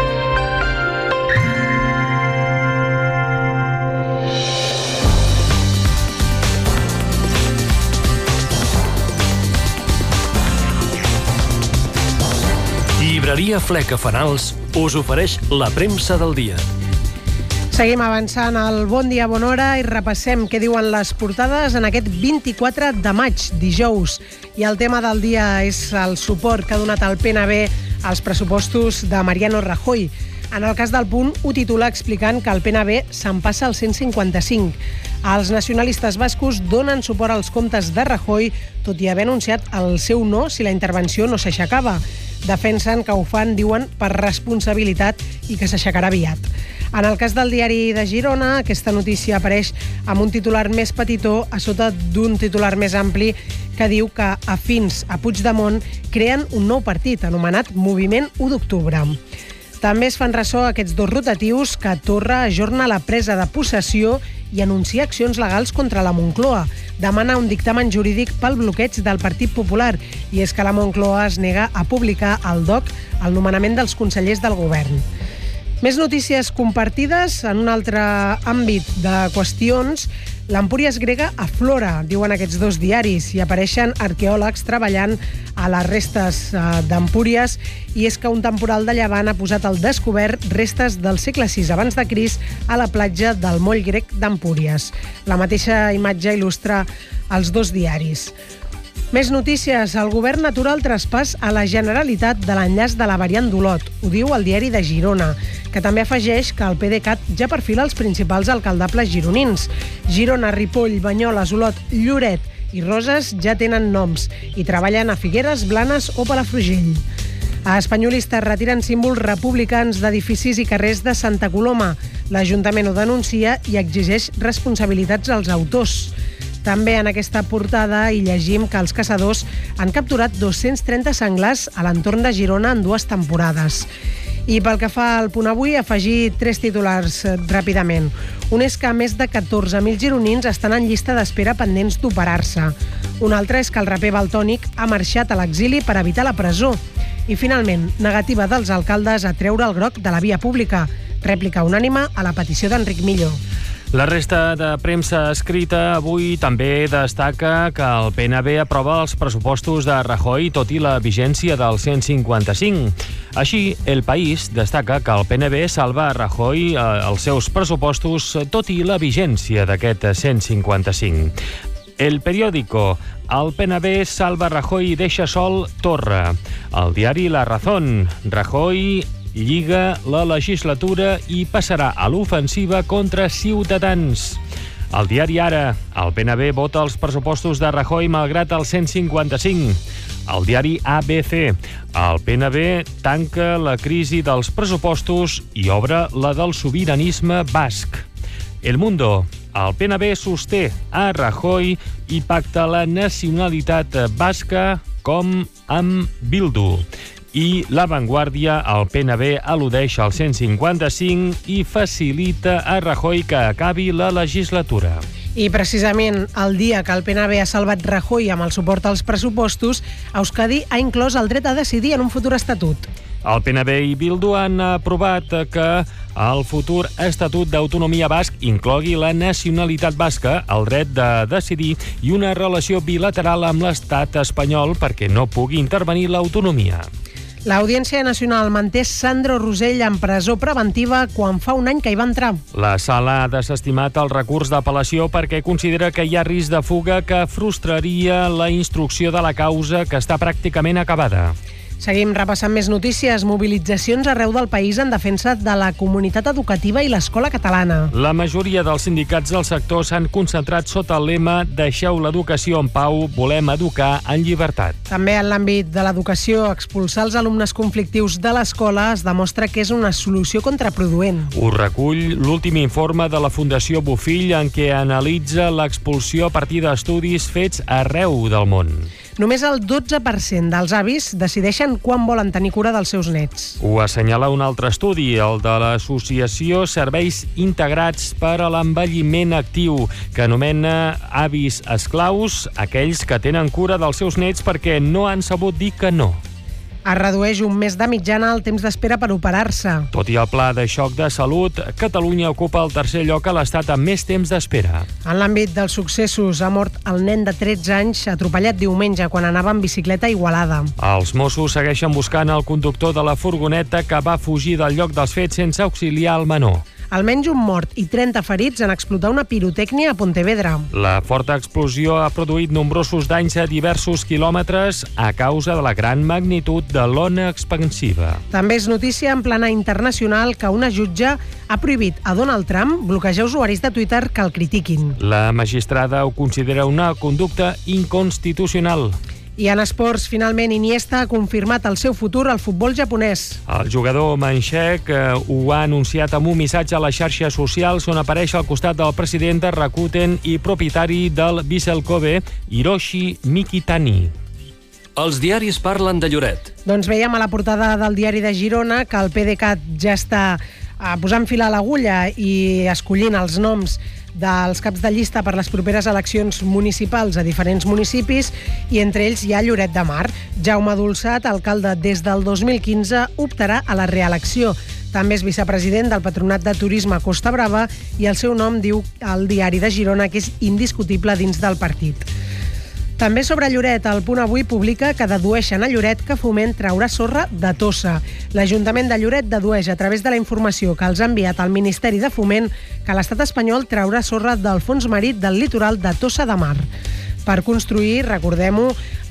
Llibreria Fleca Fanals us ofereix la premsa del dia. Seguim avançant al Bon Dia, Bona Hora i repassem què diuen les portades en aquest 24 de maig, dijous. I el tema del dia és el suport que ha donat el PNB als pressupostos de Mariano Rajoy. En el cas del Punt, ho titula explicant que el PNB se'n passa al 155. Els nacionalistes bascos donen suport als comptes de Rajoy, tot i haver anunciat el seu no si la intervenció no s'aixecava. Defensen que ho fan, diuen, per responsabilitat i que s'aixecarà aviat. En el cas del diari de Girona, aquesta notícia apareix amb un titular més petitó a sota d'un titular més ampli que diu que afins a Puigdemont creen un nou partit anomenat Moviment 1 d'Octubre. També es fan ressò aquests dos rotatius que Torra ajorna la presa de possessió i anuncia accions legals contra la Moncloa. Demana un dictamen jurídic pel bloqueig del Partit Popular, i és que la Moncloa es nega a publicar al DOC el nomenament dels consellers del govern. Més notícies compartides en un altre àmbit de qüestions. L'Empúries grega aflora, diuen aquests dos diaris, i apareixen arqueòlegs treballant a les restes d'Empúries, i és que un temporal de llevant ha posat al descobert restes del segle VI abans de Crist a la platja del moll grec d'Empúries. La mateixa imatge il·lustra els dos diaris. Més notícies. El govern atura el traspàs a la Generalitat de l'enllaç de la variant d'Olot. Ho diu el diari de Girona, que també afegeix que el PDeCAT ja perfila els principals alcaldables gironins. Girona, Ripoll, Banyoles, Olot, Lloret i Roses ja tenen noms i treballen a Figueres, Blanes o Palafrugell. A Espanyolistes retiren símbols republicans d'edificis i carrers de Santa Coloma. L'Ajuntament ho denuncia i exigeix responsabilitats als autors. També en aquesta portada hi llegim que els caçadors han capturat 230 senglars a l'entorn de Girona en 2 temporades. I pel que fa al Punt Avui, afegir 3 titulars ràpidament. Un és que més de 14.000 gironins estan en llista d'espera pendents d'operar-se. Un altre és que el raper Valtònic ha marxat a l'exili per evitar la presó. I finalment, negativa dels alcaldes a treure el groc de la via pública. Rèplica unànime a la petició d'Enric Millo. La resta de premsa escrita avui també destaca que el PNB aprova els pressupostos de Rajoy tot i la vigència del 155. Així, El País destaca que el PNB salva a Rajoy els seus pressupostos tot i la vigència d'aquest 155. El Periódico, el PNB salva Rajoy i deixa sol Torra. El diari La Razón, Rajoy lliga la legislatura i passarà a l'ofensiva contra Ciutadans. El diari Ara, el PNB vota els pressupostos de Rajoy malgrat el 155. El diari ABC, el PNB tanca la crisi dels pressupostos i obre la del sobiranisme basc. El Mundo, el PNB sosté a Rajoy i pacta la nacionalitat basca com amb Bildu. I La Vanguardia, el PNB al·ludeix al 155 i facilita a Rajoy que acabi la legislatura. I precisament el dia que el PNB ha salvat Rajoy amb el suport als pressupostos, Euskadi ha inclòs el dret a decidir en un futur estatut. El PNB i Bildu han aprovat que el futur Estatut d'Autonomia Basc inclogui la nacionalitat basca, el dret de decidir i una relació bilateral amb l'estat espanyol perquè no pugui intervenir l'autonomia. L'Audiència Nacional manté Sandro Rosell en presó preventiva quan fa un any que hi va entrar. La sala ha desestimat el recurs d'apel·lació perquè considera que hi ha risc de fuga que frustraria la instrucció de la causa que està pràcticament acabada. Seguim repassant més notícies. Mobilitzacions arreu del país en defensa de la comunitat educativa i l'escola catalana. La majoria dels sindicats del sector s'han concentrat sota el lema «Deixeu l'educació en pau, volem educar en llibertat». També en l'àmbit de l'educació, expulsar els alumnes conflictius de l'escola es demostra que és una solució contraproduent. Ho recull l'últim informe de la Fundació Bofill en què analitza l'expulsió a partir d'estudis fets arreu del món. Només el 12% dels avis decideixen quan volen tenir cura dels seus nets. Ho assenyala un altre estudi, el de l'associació Serveis Integrats per a l'Envelliment Actiu, que anomena avis esclaus aquells que tenen cura dels seus nets perquè no han sabut dir que no. Es redueix un mes de mitjana el temps d'espera per operar-se. Tot i el pla de xoc de salut, Catalunya ocupa el tercer lloc a l'Estat amb més temps d'espera. En l'àmbit dels successos, ha mort el nen de 13 anys atropellat diumenge quan anava en bicicleta a Igualada. Els Mossos segueixen buscant el conductor de la furgoneta que va fugir del lloc dels fets sense auxiliar el menor. Almenys un mort i 30 ferits en explotar una pirotècnia a Pontevedra. La forta explosió ha produït nombrosos danys a diversos quilòmetres a causa de la gran magnitud de l'ona expansiva. També és notícia en plana internacional que una jutge ha prohibit a Donald Trump bloquejar usuaris de Twitter que el critiquin. La magistrada ho considera una conducta inconstitucional. I en esports, finalment, Iniesta ha confirmat el seu futur al futbol japonès. El jugador manxec ho ha anunciat amb un missatge a les xarxes socials on apareix al costat del president de Rakuten i propietari del Vissel Kobe, Hiroshi Mikitani. Els diaris parlen de Lloret. Doncs veiem a la portada del diari de Girona que el PDeCAT ja està posant fil a l'agulla i escollint els noms dels caps de llista per les properes eleccions municipals a diferents municipis i entre ells hi ha Lloret de Mar. Jaume Dolçat, alcalde des del 2015, optarà a la reelecció. També és vicepresident del Patronat de Turisme Costa Brava i el seu nom diu al diari de Girona que és indiscutible dins del partit. També sobre Lloret, el Punt Avui publica que dedueixen a Lloret que Foment traurà sorra de Tossa. L'Ajuntament de Lloret dedueix a través de la informació que els ha enviat al Ministeri de Foment que l'estat espanyol traurà sorra del fons marí del litoral de Tossa de Mar per construir, recordem-ho,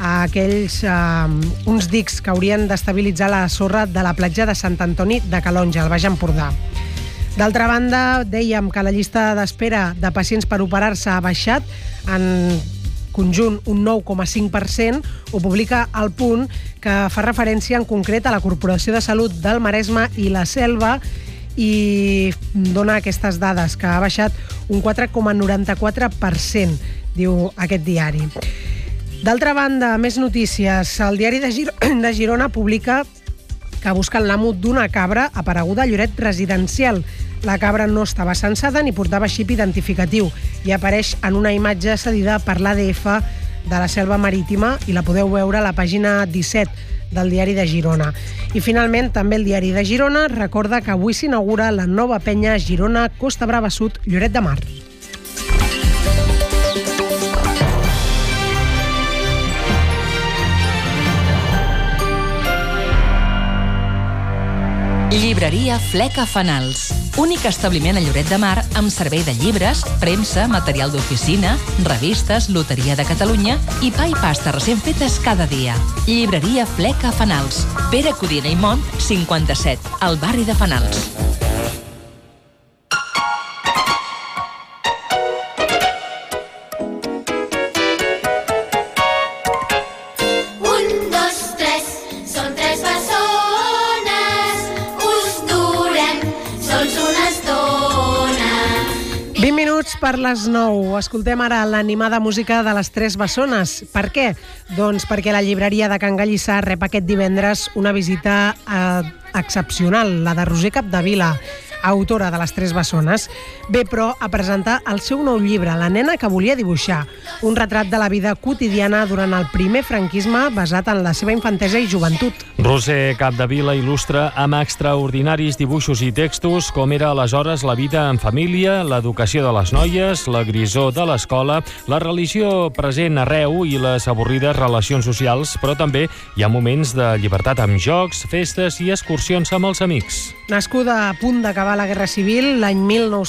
uns dics que haurien d'estabilitzar la sorra de la platja de Sant Antoni de Calonge, al Baix Empordà. D'altra banda, dèiem que la llista d'espera de pacients per operar-se ha baixat en conjunt un 9,5%, ho publica El Punt, que fa referència en concret a la Corporació de Salut del Maresme i la Selva i dona aquestes dades, que ha baixat un 4,94%. diu aquest diari. D'altra banda, més notícies. El diari de Girona publica que busquen l'amo d'una cabra apareguda a Lloret residencial. La cabra no estava censada ni portava xip identificatiu i apareix en una imatge cedida per l'ADF de la Selva Marítima i la podeu veure a la pàgina 17 del diari de Girona. I finalment, també el diari de Girona recorda que avui s'inaugura la nova penya Girona Costa Brava Sud Lloret de Mar. Llibreria Fleca Fanals. Únic establiment a Lloret de Mar amb servei de llibres, premsa, material d'oficina, revistes, loteria de Catalunya i pa i pasta recent fetes cada dia. Llibreria Fleca Fanals. Pere Codina i Mont, 57, al barri de Fanals. Per les 9. Escoltem ara l'animada música de les Tres Bessones. Per què? Doncs perquè la llibreria de Can Gallissà rep aquest divendres una visita excepcional, la de Roser Capdevila, autora de les Tres Bessones. Ve, però, a presentar el seu nou llibre, La nena que volia dibuixar, un retrat de la vida quotidiana durant el primer franquisme basat en la seva infantesa i joventut. Roser Capdevila il·lustra amb extraordinaris dibuixos i textos com era aleshores la vida en família, l'educació de les noies, la grisor de l'escola, la religió present arreu i les avorrides relacions socials, però també hi ha moments de llibertat amb jocs, festes i excursions amb els amics. Nascuda a punt d'acabar la Guerra Civil, l'any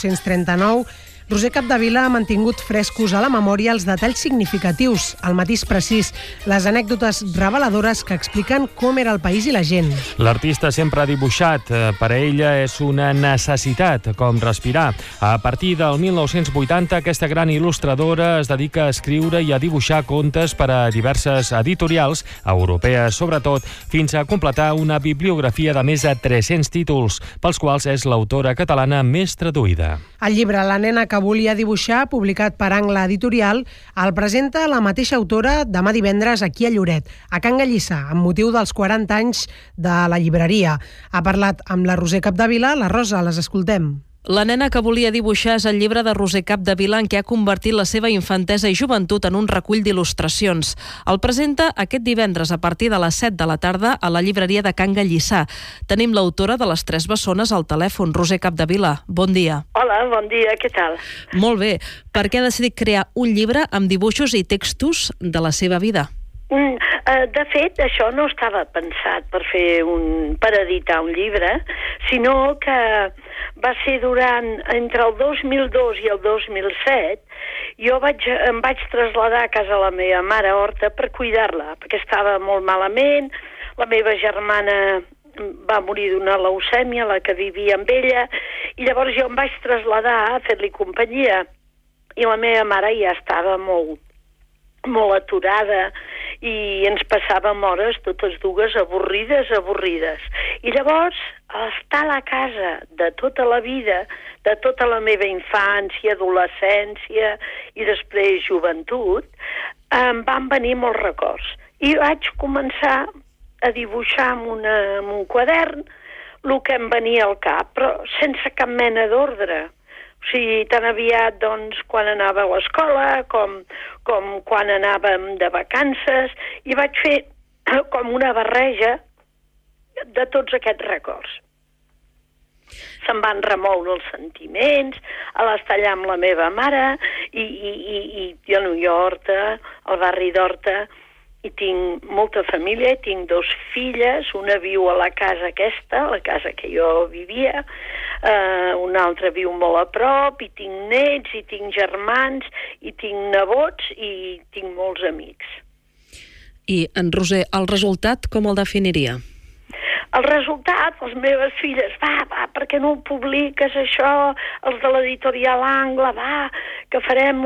1939, Roser Capdevila ha mantingut frescos a la memòria els detalls significatius, el matís precís, les anècdotes reveladores que expliquen com era el país i la gent. L'artista sempre ha dibuixat. Per a ella és una necessitat, com respirar. A partir del 1980, aquesta gran il·lustradora es dedica a escriure i a dibuixar contes per a diverses editorials, europees sobretot, fins a completar una bibliografia de més de 300 títols, pels quals és l'autora catalana més traduïda. El llibre La nena que volia dibuixar, publicat per Angle Editorial, el presenta la mateixa autora demà divendres aquí a Lloret, a Can Gallissà, amb motiu dels 40 anys de la llibreria. Ha parlat amb la Roser Capdevila. La Rosa, les escoltem. La nena que volia dibuixar és el llibre de Roser Capdevila en què ha convertit la seva infantesa i joventut en un recull d'il·lustracions. El presenta aquest divendres a partir de les 7 de la tarda a la llibreria de Can Gallissà. Tenim l'autora de les Tres Bessones al telèfon, Roser Capdevila. Bon dia. Hola, bon dia, què tal? Molt bé. Per què ha decidit crear un llibre amb dibuixos i textos de la seva vida? De fet, això no estava pensat per editar un llibre, sinó que va ser entre el 2002 i el 2007, jo em vaig traslladar a casa la meva mare a Horta per cuidar-la, perquè estava molt malament. La meva germana va morir d'una leucèmia, la que vivia amb ella, i llavors jo em vaig traslladar a fer-li companyia, i la meva mare ja estava molt aturada i ens passàvem hores totes dues avorrides. I llavors, estar a la casa de tota la vida, de tota la meva infància, adolescència i després joventut, em van venir molts records. I vaig començar a dibuixar amb un quadern el que em venia al cap, però sense cap mena d'ordre. O sigui, tan aviat, doncs, quan anava a l'escola, com quan anàvem de vacances, i vaig fer com una barreja de tots aquests records. Se'm van remoure els sentiments, a l'estar allà amb la meva mare, i jo a Horta, al barri d'Horta, i tinc molta família, i tinc 2 filles, una viu a la casa aquesta, la casa que jo vivia, una altra viu molt a prop, i tinc nets, i tinc germans, i tinc nebots, i tinc molts amics. I, en Roser, el resultat com el definiria? El resultat, les meves filles, va, per què no ho publiques això? Els de l'editorial Angle, va, que farem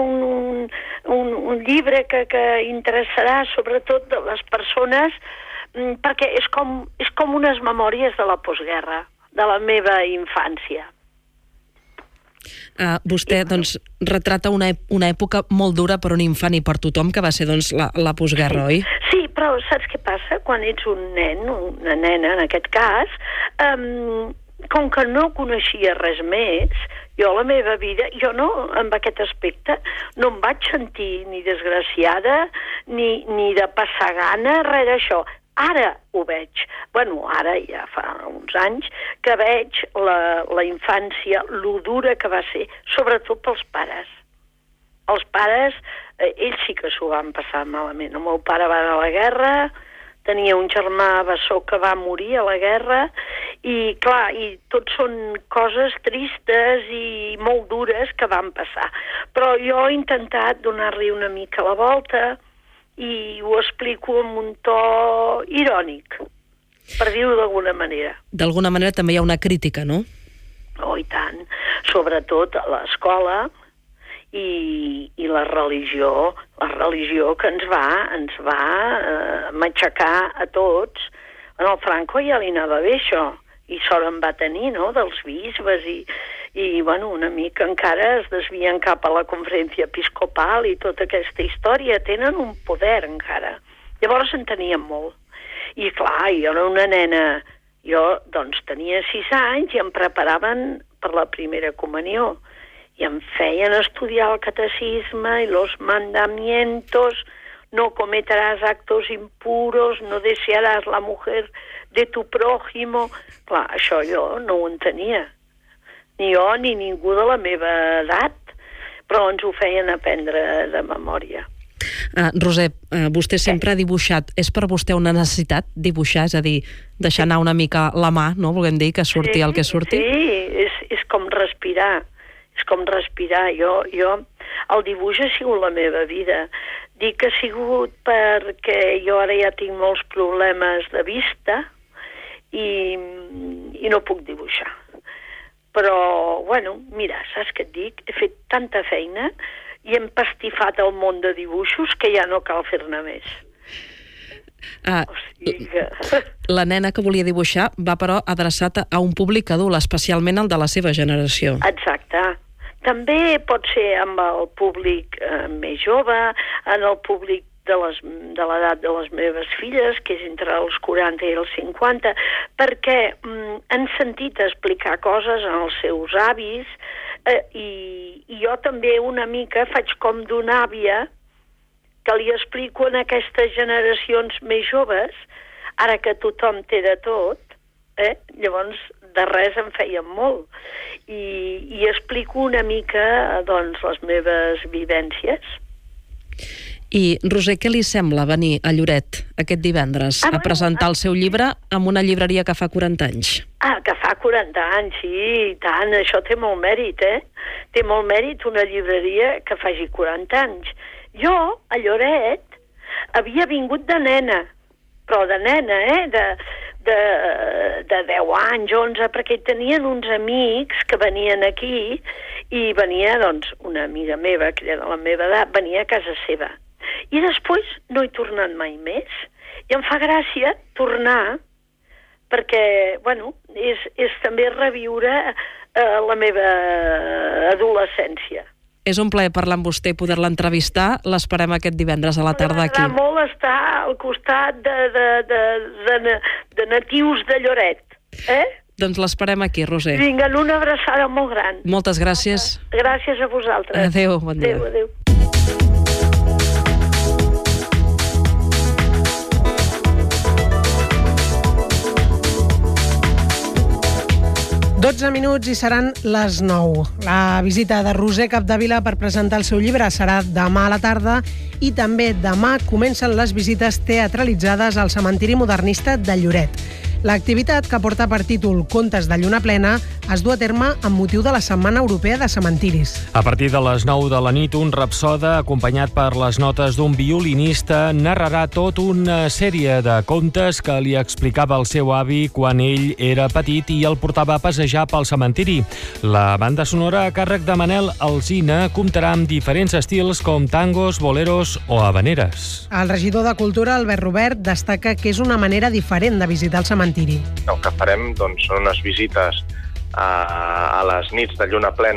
un llibre que interessarà sobretot de les persones, perquè és com unes memòries de la postguerra, de la meva infància. Vostè doncs, retrata una època molt dura per un infant i per tothom, que va ser doncs, la postguerra, oi? Sí, però saps què passa? Quan ets un nen, una nena en aquest cas, com que no coneixia res més, jo la meva vida, jo no, amb aquest aspecte, no em vaig sentir ni desgraciada, ni de passar gana, res d'això. Ara ho veig. Bueno, ara ja fa uns anys que veig la infància, lo dura que va ser, sobretot pels pares. Els pares, ells sí que s'ho van passar malament. El meu pare va a la guerra, tenia un germà bessó que va morir a la guerra, i clar, i tot són coses tristes i molt dures que van passar. Però jo he intentat donar-li una mica la volta, i ho explico amb un to irònic, per dir-ho d'alguna manera. D'alguna manera també hi ha una crítica, no? Oh, i tant. Sobretot a l'escola i la religió que ens va matxacar a tots. En el Franco ja li anava bé això, i sort en va tenir, no?, dels bisbes, i bueno, una mica encara es desvien cap a la conferència episcopal i tota aquesta història. Tenen un poder encara. Llavors en tenien molt. I clar, jo era una nena, jo doncs tenia 6 anys i em preparaven per la primera comunió i em feien estudiar el catecisme i los mandamientos, no cometerás actos impuros, no desearás la mujer de tu prójimo. Clar, això jo no ho entenia. Ni jo ni ningú de la meva edat, però ens ho feien aprendre de memòria. Roser, vostè sempre ha dibuixat. És per vostè una necessitat dibuixar? És a dir, deixar anar una mica la mà, no? Volem dir que surti el que surti? Sí, és com respirar. És com respirar. Jo, el dibuix ha sigut la meva vida. Dic que ha sigut perquè jo ara ja tinc molts problemes de vista i no puc dibuixar. Però, bueno, mira, saps què et dic? He fet tanta feina i hem pastifat el món de dibuixos que ja no cal fer-ne més. La nena que volia dibuixar va, però, adreçat a un públic adult, especialment el de la seva generació. Exacte. També pot ser amb el públic més jove, en el públic de l'edat de les meves filles, que és entre els 40 i els 50, perquè han sentit explicar coses en els seus avis, i jo també una mica faig com d'una àvia que li explico en aquestes generacions més joves, ara que tothom té de tot, llavors de res en feien molt, i explico una mica doncs les meves vivències. I, Roser, què li sembla venir a Lloret aquest divendres a presentar el seu llibre en una llibreria que fa 40 anys? Que fa 40 anys, sí, i tant, això té molt mèrit, Té molt mèrit una llibreria que faci 40 anys. Jo, a Lloret, havia vingut de nena, però de nena, de 10 anys, 11, perquè tenien uns amics que venien aquí, i venia, doncs, una amiga meva, que era de la meva edat, venia a casa seva. I després no he tornat mai més. I em fa gràcia tornar, perquè, bueno, és també reviure la meva adolescència. És un plaer parlar amb vostè i poder-la entrevistar. L'esperem aquest divendres a la tarda aquí. M'agrada molt estar al costat de natius de Lloret. Doncs l'esperem aquí, Roser. Vinga, una abraçada molt gran. Moltes gràcies. Gràcies a vosaltres. Adéu, bon dia. Adéu. 12 minuts i seran les 9. La visita de Roser Capdevila per presentar el seu llibre serà demà a la tarda i també demà comencen les visites teatralitzades al cementiri modernista de Lloret. L'activitat, que porta per títol Contes de Lluna Plena, es du a terme amb motiu de la Setmana Europea de Cementiris. A partir de les 9 de la nit, un rapsoda, acompanyat per les notes d'un violinista, narrarà tot una sèrie de contes que li explicava el seu avi quan ell era petit i el portava a passejar pel cementiri. La banda sonora, a càrrec de Manel Alsina, comptarà amb diferents estils com tangos, boleros o habaneres. El regidor de Cultura, Albert Robert, destaca que és una manera diferent de visitar el cementiri. El que farem són unes visites a les nits de lluna plena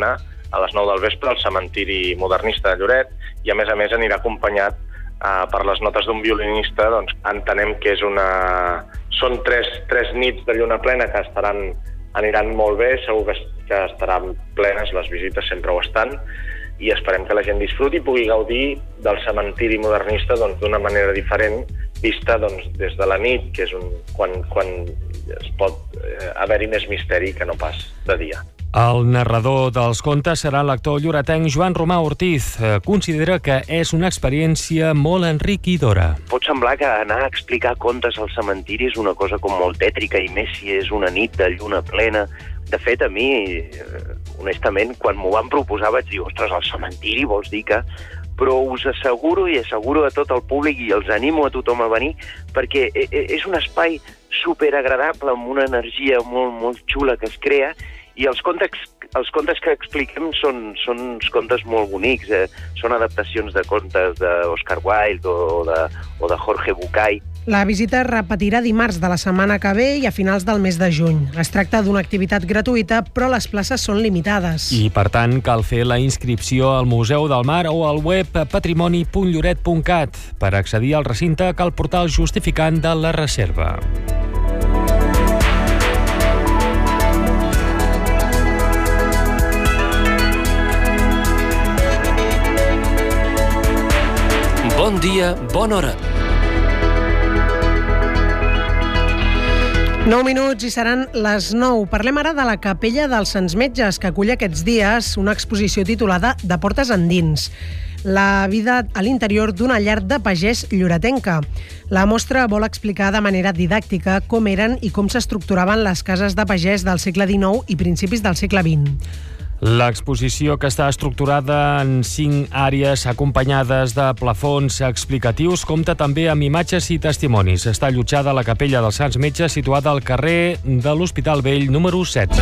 a les 9 del vespre al cementiri modernista de Lloret, i a més anirà acompanyat per les notes d'un violinista. Doncs entenem que són tres nits de lluna plena que aniran molt bé, segur que estaran plenes, les visites sempre ho estan, i esperem que la gent disfruti i pugui gaudir del cementiri modernista d'una manera diferent, vista des de la nit, que és quan es pot haver-hi més misteri que no pas de dia. El narrador dels contes serà l'actor lloretenc Joan Romà Ortiz. Considera que és una experiència molt enriquidora. Pot semblar que anar a explicar contes al cementiri és una cosa com molt tètrica, i més si és una nit de lluna plena. De fet, a mi, honestament, quan m'ho van proposar vaig dir, ostres, al cementiri vols dir que... Però us asseguro i asseguro a tot el públic, i els animo a tothom a venir, perquè és un espai superagradable, amb una energia molt, molt xula que es crea, i els contes que expliquem són uns contes molt bonics, són adaptacions de contes d'Oscar Wilde o de Jorge Bucay. La visita es repetirà dimarts de la setmana que ve i a finals del mes de juny. Es tracta d'una activitat gratuïta, però les places són limitades. I, per tant, cal fer la inscripció al Museu del Mar o al web patrimoni.lloret.cat. Per accedir al recinte cal portar el justificant de la reserva. Bon dia, bona hora. 9 minuts i seran les 9. Parlem ara de la Capella dels Sants Metges, que acull aquests dies una exposició titulada De portes endins, la vida a l'interior d'una llar de pagès lloretenca. La mostra vol explicar de manera didàctica com eren i com s'estructuraven les cases de pagès del segle XIX i principis del segle XX. L'exposició, que està estructurada en 5 àrees acompanyades de plafons explicatius, compta també amb imatges i testimonis. Està allotjada a la Capella dels Sants Metges, situada al carrer de l'Hospital Vell, número 16.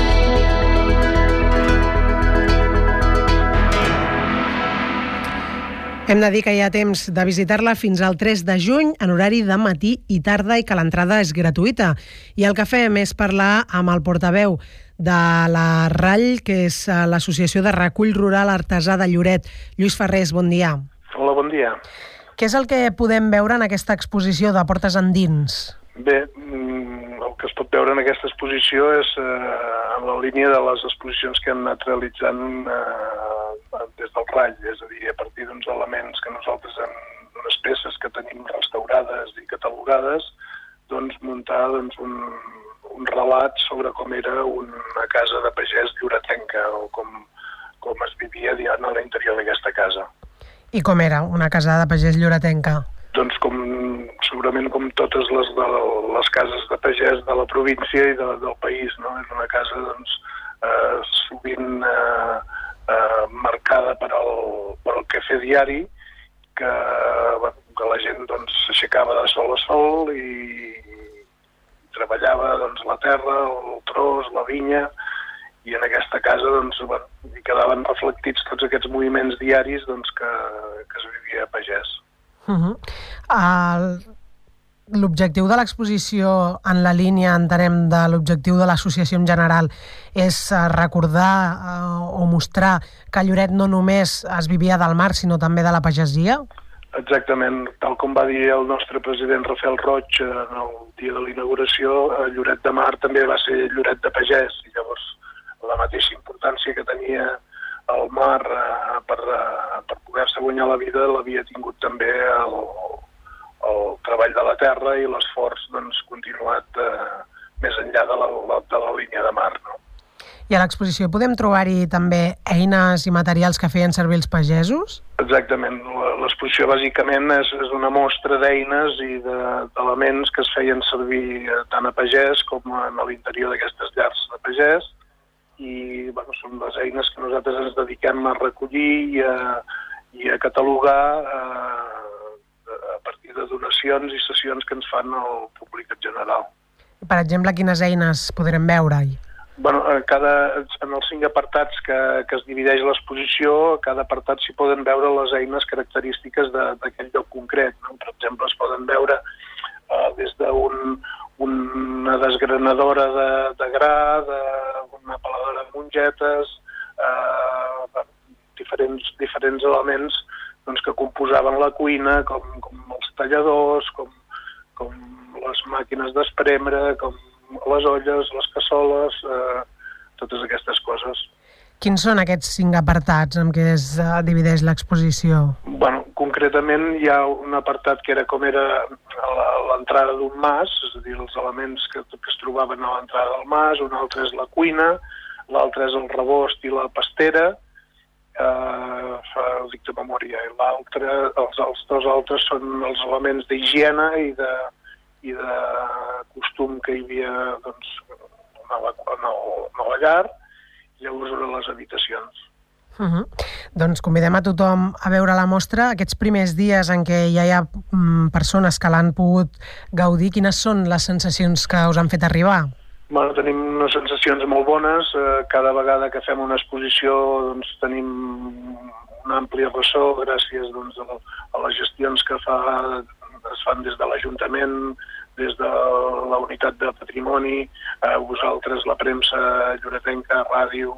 Hem de dir que hi ha temps de visitar-la fins al 3 de juny, en horari de matí i tarda, i que l'entrada és gratuïta. I el que fem és parlar amb el portaveu de la RAL, que és l'Associació de Recull Rural Artesà de Lloret. Lluís Ferrés, bon dia. Hola, bon dia. Què és el que podem veure en aquesta exposició de portes endins? Bé, el que es pot veure en aquesta exposició és en la línia de les exposicions que hem anat realitzant des del RAL, és a dir, a partir d'uns elements que nosaltres, en unes peces que tenim restaurades i catalogades, doncs muntar un relat sobre com era una casa de pagès lloretenca, o com es vivia a l'interior d'aquesta casa. I com era una casa de pagès lloretenca? Doncs segurament com totes les cases de pagès de la província i del país, no? És una casa sovint marcada per al quefer diari, que la gent s'aixecava de sol a sol i treballava la terra, el tros, la vinya, i en aquesta casa hi quedaven reflectits tots aquests moviments diaris que es vivia a pagès. L'objectiu de l'exposició, en la línia, entenem, de l'objectiu de l'associació en general, és recordar o mostrar que a Lloret no només es vivia del mar, sinó també de la pagesia? Exactament, tal com va dir el nostre president Rafael Roig en el dia de la inauguració, Lloret de Mar també va ser Lloret de pagès, i llavors la mateixa importància que tenia el mar per poder-se guanyar la vida l'havia tingut també el treball de la terra i l'esforç continuat més enllà de la línia de mar, no? I a l'exposició podem trobar-hi també eines i materials que feien servir els pagesos? Exactament. L'exposició bàsicament és una mostra d'eines i d'elements que es feien servir tant a pagès com a l'interior d'aquestes llars de pagès, i són les eines que nosaltres ens dediquem a recollir i a catalogar a partir de donacions i sessions que ens fan el públic en general. Per exemple, quines eines podrem veure-hi? En els 5 apartats que es divideix l'exposició, a cada apartat s'hi poden veure les eines característiques d'aquell lloc concret. Per exemple, es poden veure des d'una desgranadora de gra, una peladora de mongetes, diferents elements doncs, que composaven la cuina, com els talladors, com les màquines d'esprembre, com les olles, les cassoles, totes aquestes coses. Quins són aquests 5 apartats en què es divideix l'exposició? Bueno, concretament hi ha un apartat que era com era l'entrada d'un mas, és a dir, els elements que es trobaven a l'entrada del mas, un altre és la cuina, l'altre és el rebost i la pastera, ho dic de memòria, i l'altre, els 2 altres són els elements d'higiene i de costum que hi havia doncs, a la llar, i llavors a les habitacions. Doncs convidem a tothom a veure la mostra. Aquests primers dies en què ja hi ha persones que l'han pogut gaudir, quines són les sensacions que us han fet arribar? Bueno, tenim unes sensacions molt bones. Cada vegada que fem una exposició doncs, tenim un ampli ressò gràcies doncs, a les gestions que es fan des de l'Ajuntament, des de la Unitat de Patrimoni, a vosaltres, la premsa lloretenca, ràdio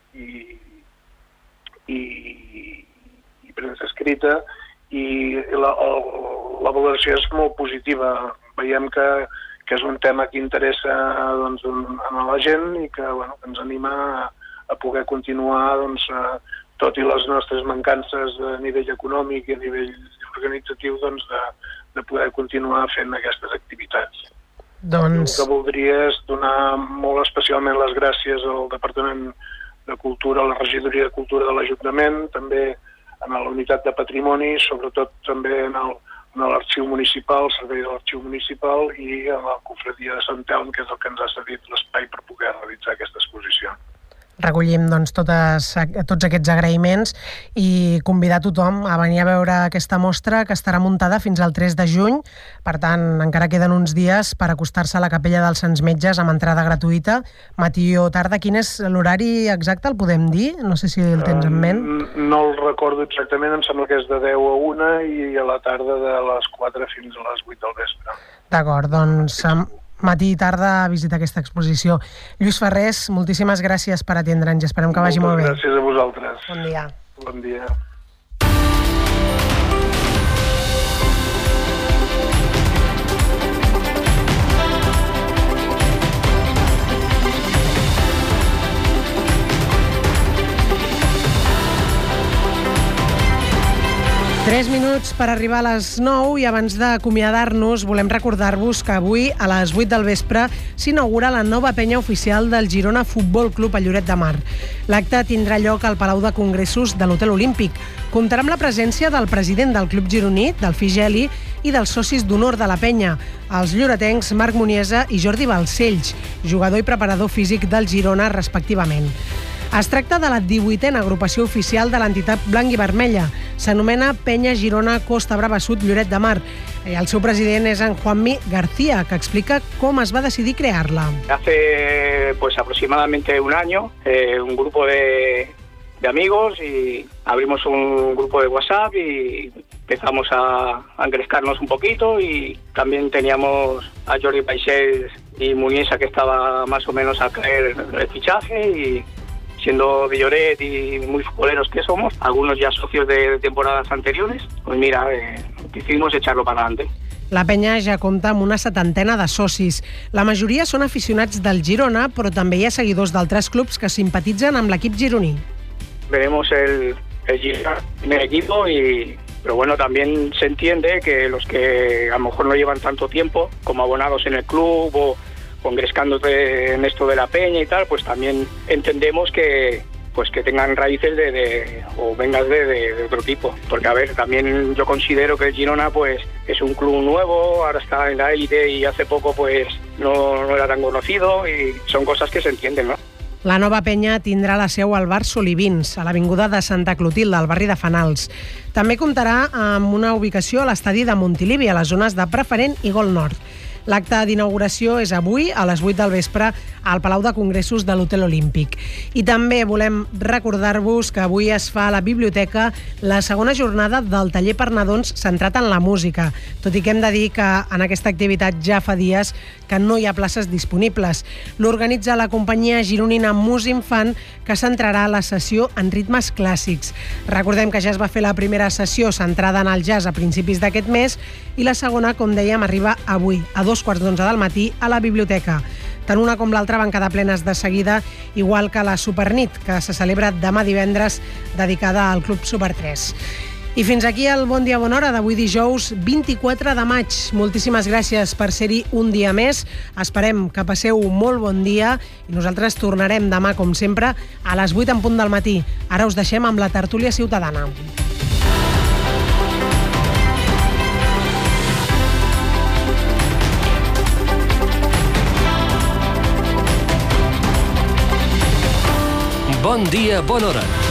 i premsa escrita, i la valoració és molt positiva. Veiem que és un tema que interessa doncs, a la gent i que ens anima a poder continuar, doncs, tot i les nostres mancances a nivell econòmic i a nivell organitzatiu, doncs, de poder continuar fent aquestes activitats. El que voldria és donar molt especialment les gràcies al Departament de Cultura, a la Regidoria de Cultura de l'Ajuntament, també a la Unitat de Patrimoni, sobretot també en l'Arxiu Municipal, el Servei de l'Arxiu Municipal i a la Confraria de Sant Telm, que és el que ens ha cedit l'espai per poder realitzar aquesta exposició. Recollim doncs, tots aquests agraïments i convidar tothom a venir a veure aquesta mostra que estarà muntada fins al 3 de juny. Per tant, encara queden uns dies per acostar-se a la Capella dels Sants Metges amb entrada gratuïta. Matí o tarda, quin és l'horari exacte? El podem dir? No sé si el tens en ment. No el recordo exactament, em sembla que és de 10 a 1 i a la tarda de les 4 fins a les 8 del vespre. D'acord, doncs matí i tarda a visitar aquesta exposició. Lluís Ferrés, moltíssimes gràcies per atendre'ns i esperem que vagi molt bé. Moltes gràcies a vosaltres. Bon dia. Bon dia. 3 minuts per arribar a les 9 i abans d'acomiadar-nos volem recordar-vos que avui a les 8 del vespre s'inaugura la nova penya oficial del Girona Futbol Club a Lloret de Mar. L'acte tindrà lloc al Palau de Congressos de l'Hotel Olímpic. Comptarà amb la presència del president del club gironí, del Figeli, i dels socis d'honor de la penya, els lloretencs Marc Muniesa i Jordi Balcells, jugador i preparador físic del Girona, respectivament. Es tracta de la 18a agrupació oficial de l'entitat blanc i vermella. S'anomena Penya Girona Costa Brava Sud Lloret de Mar. El seu president és en Juanmi García, que explica com es va decidir crear-la. Hace aproximadamente un año, un grupo de amigos y abrimos un grupo de WhatsApp y empezamos a engrescarnos un poquito y también teníamos a Jordi Balcells y Muniesa que estaba más o menos a caer el fichaje y siendo de Lloret y muy futboleros que somos, algunos ya socios de temporadas anteriores, pues mira, decidimos echarlo para adelante. La penya ja compta amb una 70ena de socis. La majoria són aficionats del Girona, però també hi ha seguidors d'altres clubs que simpatitzen amb l'equip gironí. Veremos el Girona en el equipo pero bueno, también se entiende que los que a lo mejor no llevan tanto tiempo como abonados en el club o engrescándote en esto de la peña y tal, pues también entendemos que tengan raíces o vengas de otro tipo. Porque, a ver, también yo considero que el Girona pues es un club nuevo, ahora está en la élite y hace poco pues no era tan conocido y son cosas que se entienden, ¿no? La nova penya tindrà la seu al bar Solivins, a l'avinguda de Santa Clotilde, al barri de Fanals. També comptarà amb una ubicació a l'estadi de Montilivi, a les zones de Preferent i Gol Nord. L'acte d'inauguració és avui a les 8 del vespre al Palau de Congressos de l'Hotel Olímpic. I també volem recordar-vos que avui es fa a la biblioteca la segona jornada del taller per nadons centrat en la música, tot i que hem de dir que en aquesta activitat ja fa dies que no hi ha places disponibles. L'organitza la companyia gironina Musinfant, que centrarà la sessió en ritmes clàssics. Recordem que ja es va fer la primera sessió centrada en el jazz a principis d'aquest mes i la segona, com dèiem, arriba avui, a 2:15 del matí, a la biblioteca. Tant una com l'altra van quedar plenes de seguida, igual que la Supernit, que se celebra demà divendres, dedicada al Club Super 3. I fins aquí el Bon Dia Bona Hora d'avui dijous 24 de maig. Moltíssimes gràcies per ser-hi un dia més. Esperem que passeu un molt bon dia i nosaltres tornarem demà, com sempre, a les 8 en punt del matí. Ara us deixem amb la tertúlia ciutadana. Bon dia, bona hora.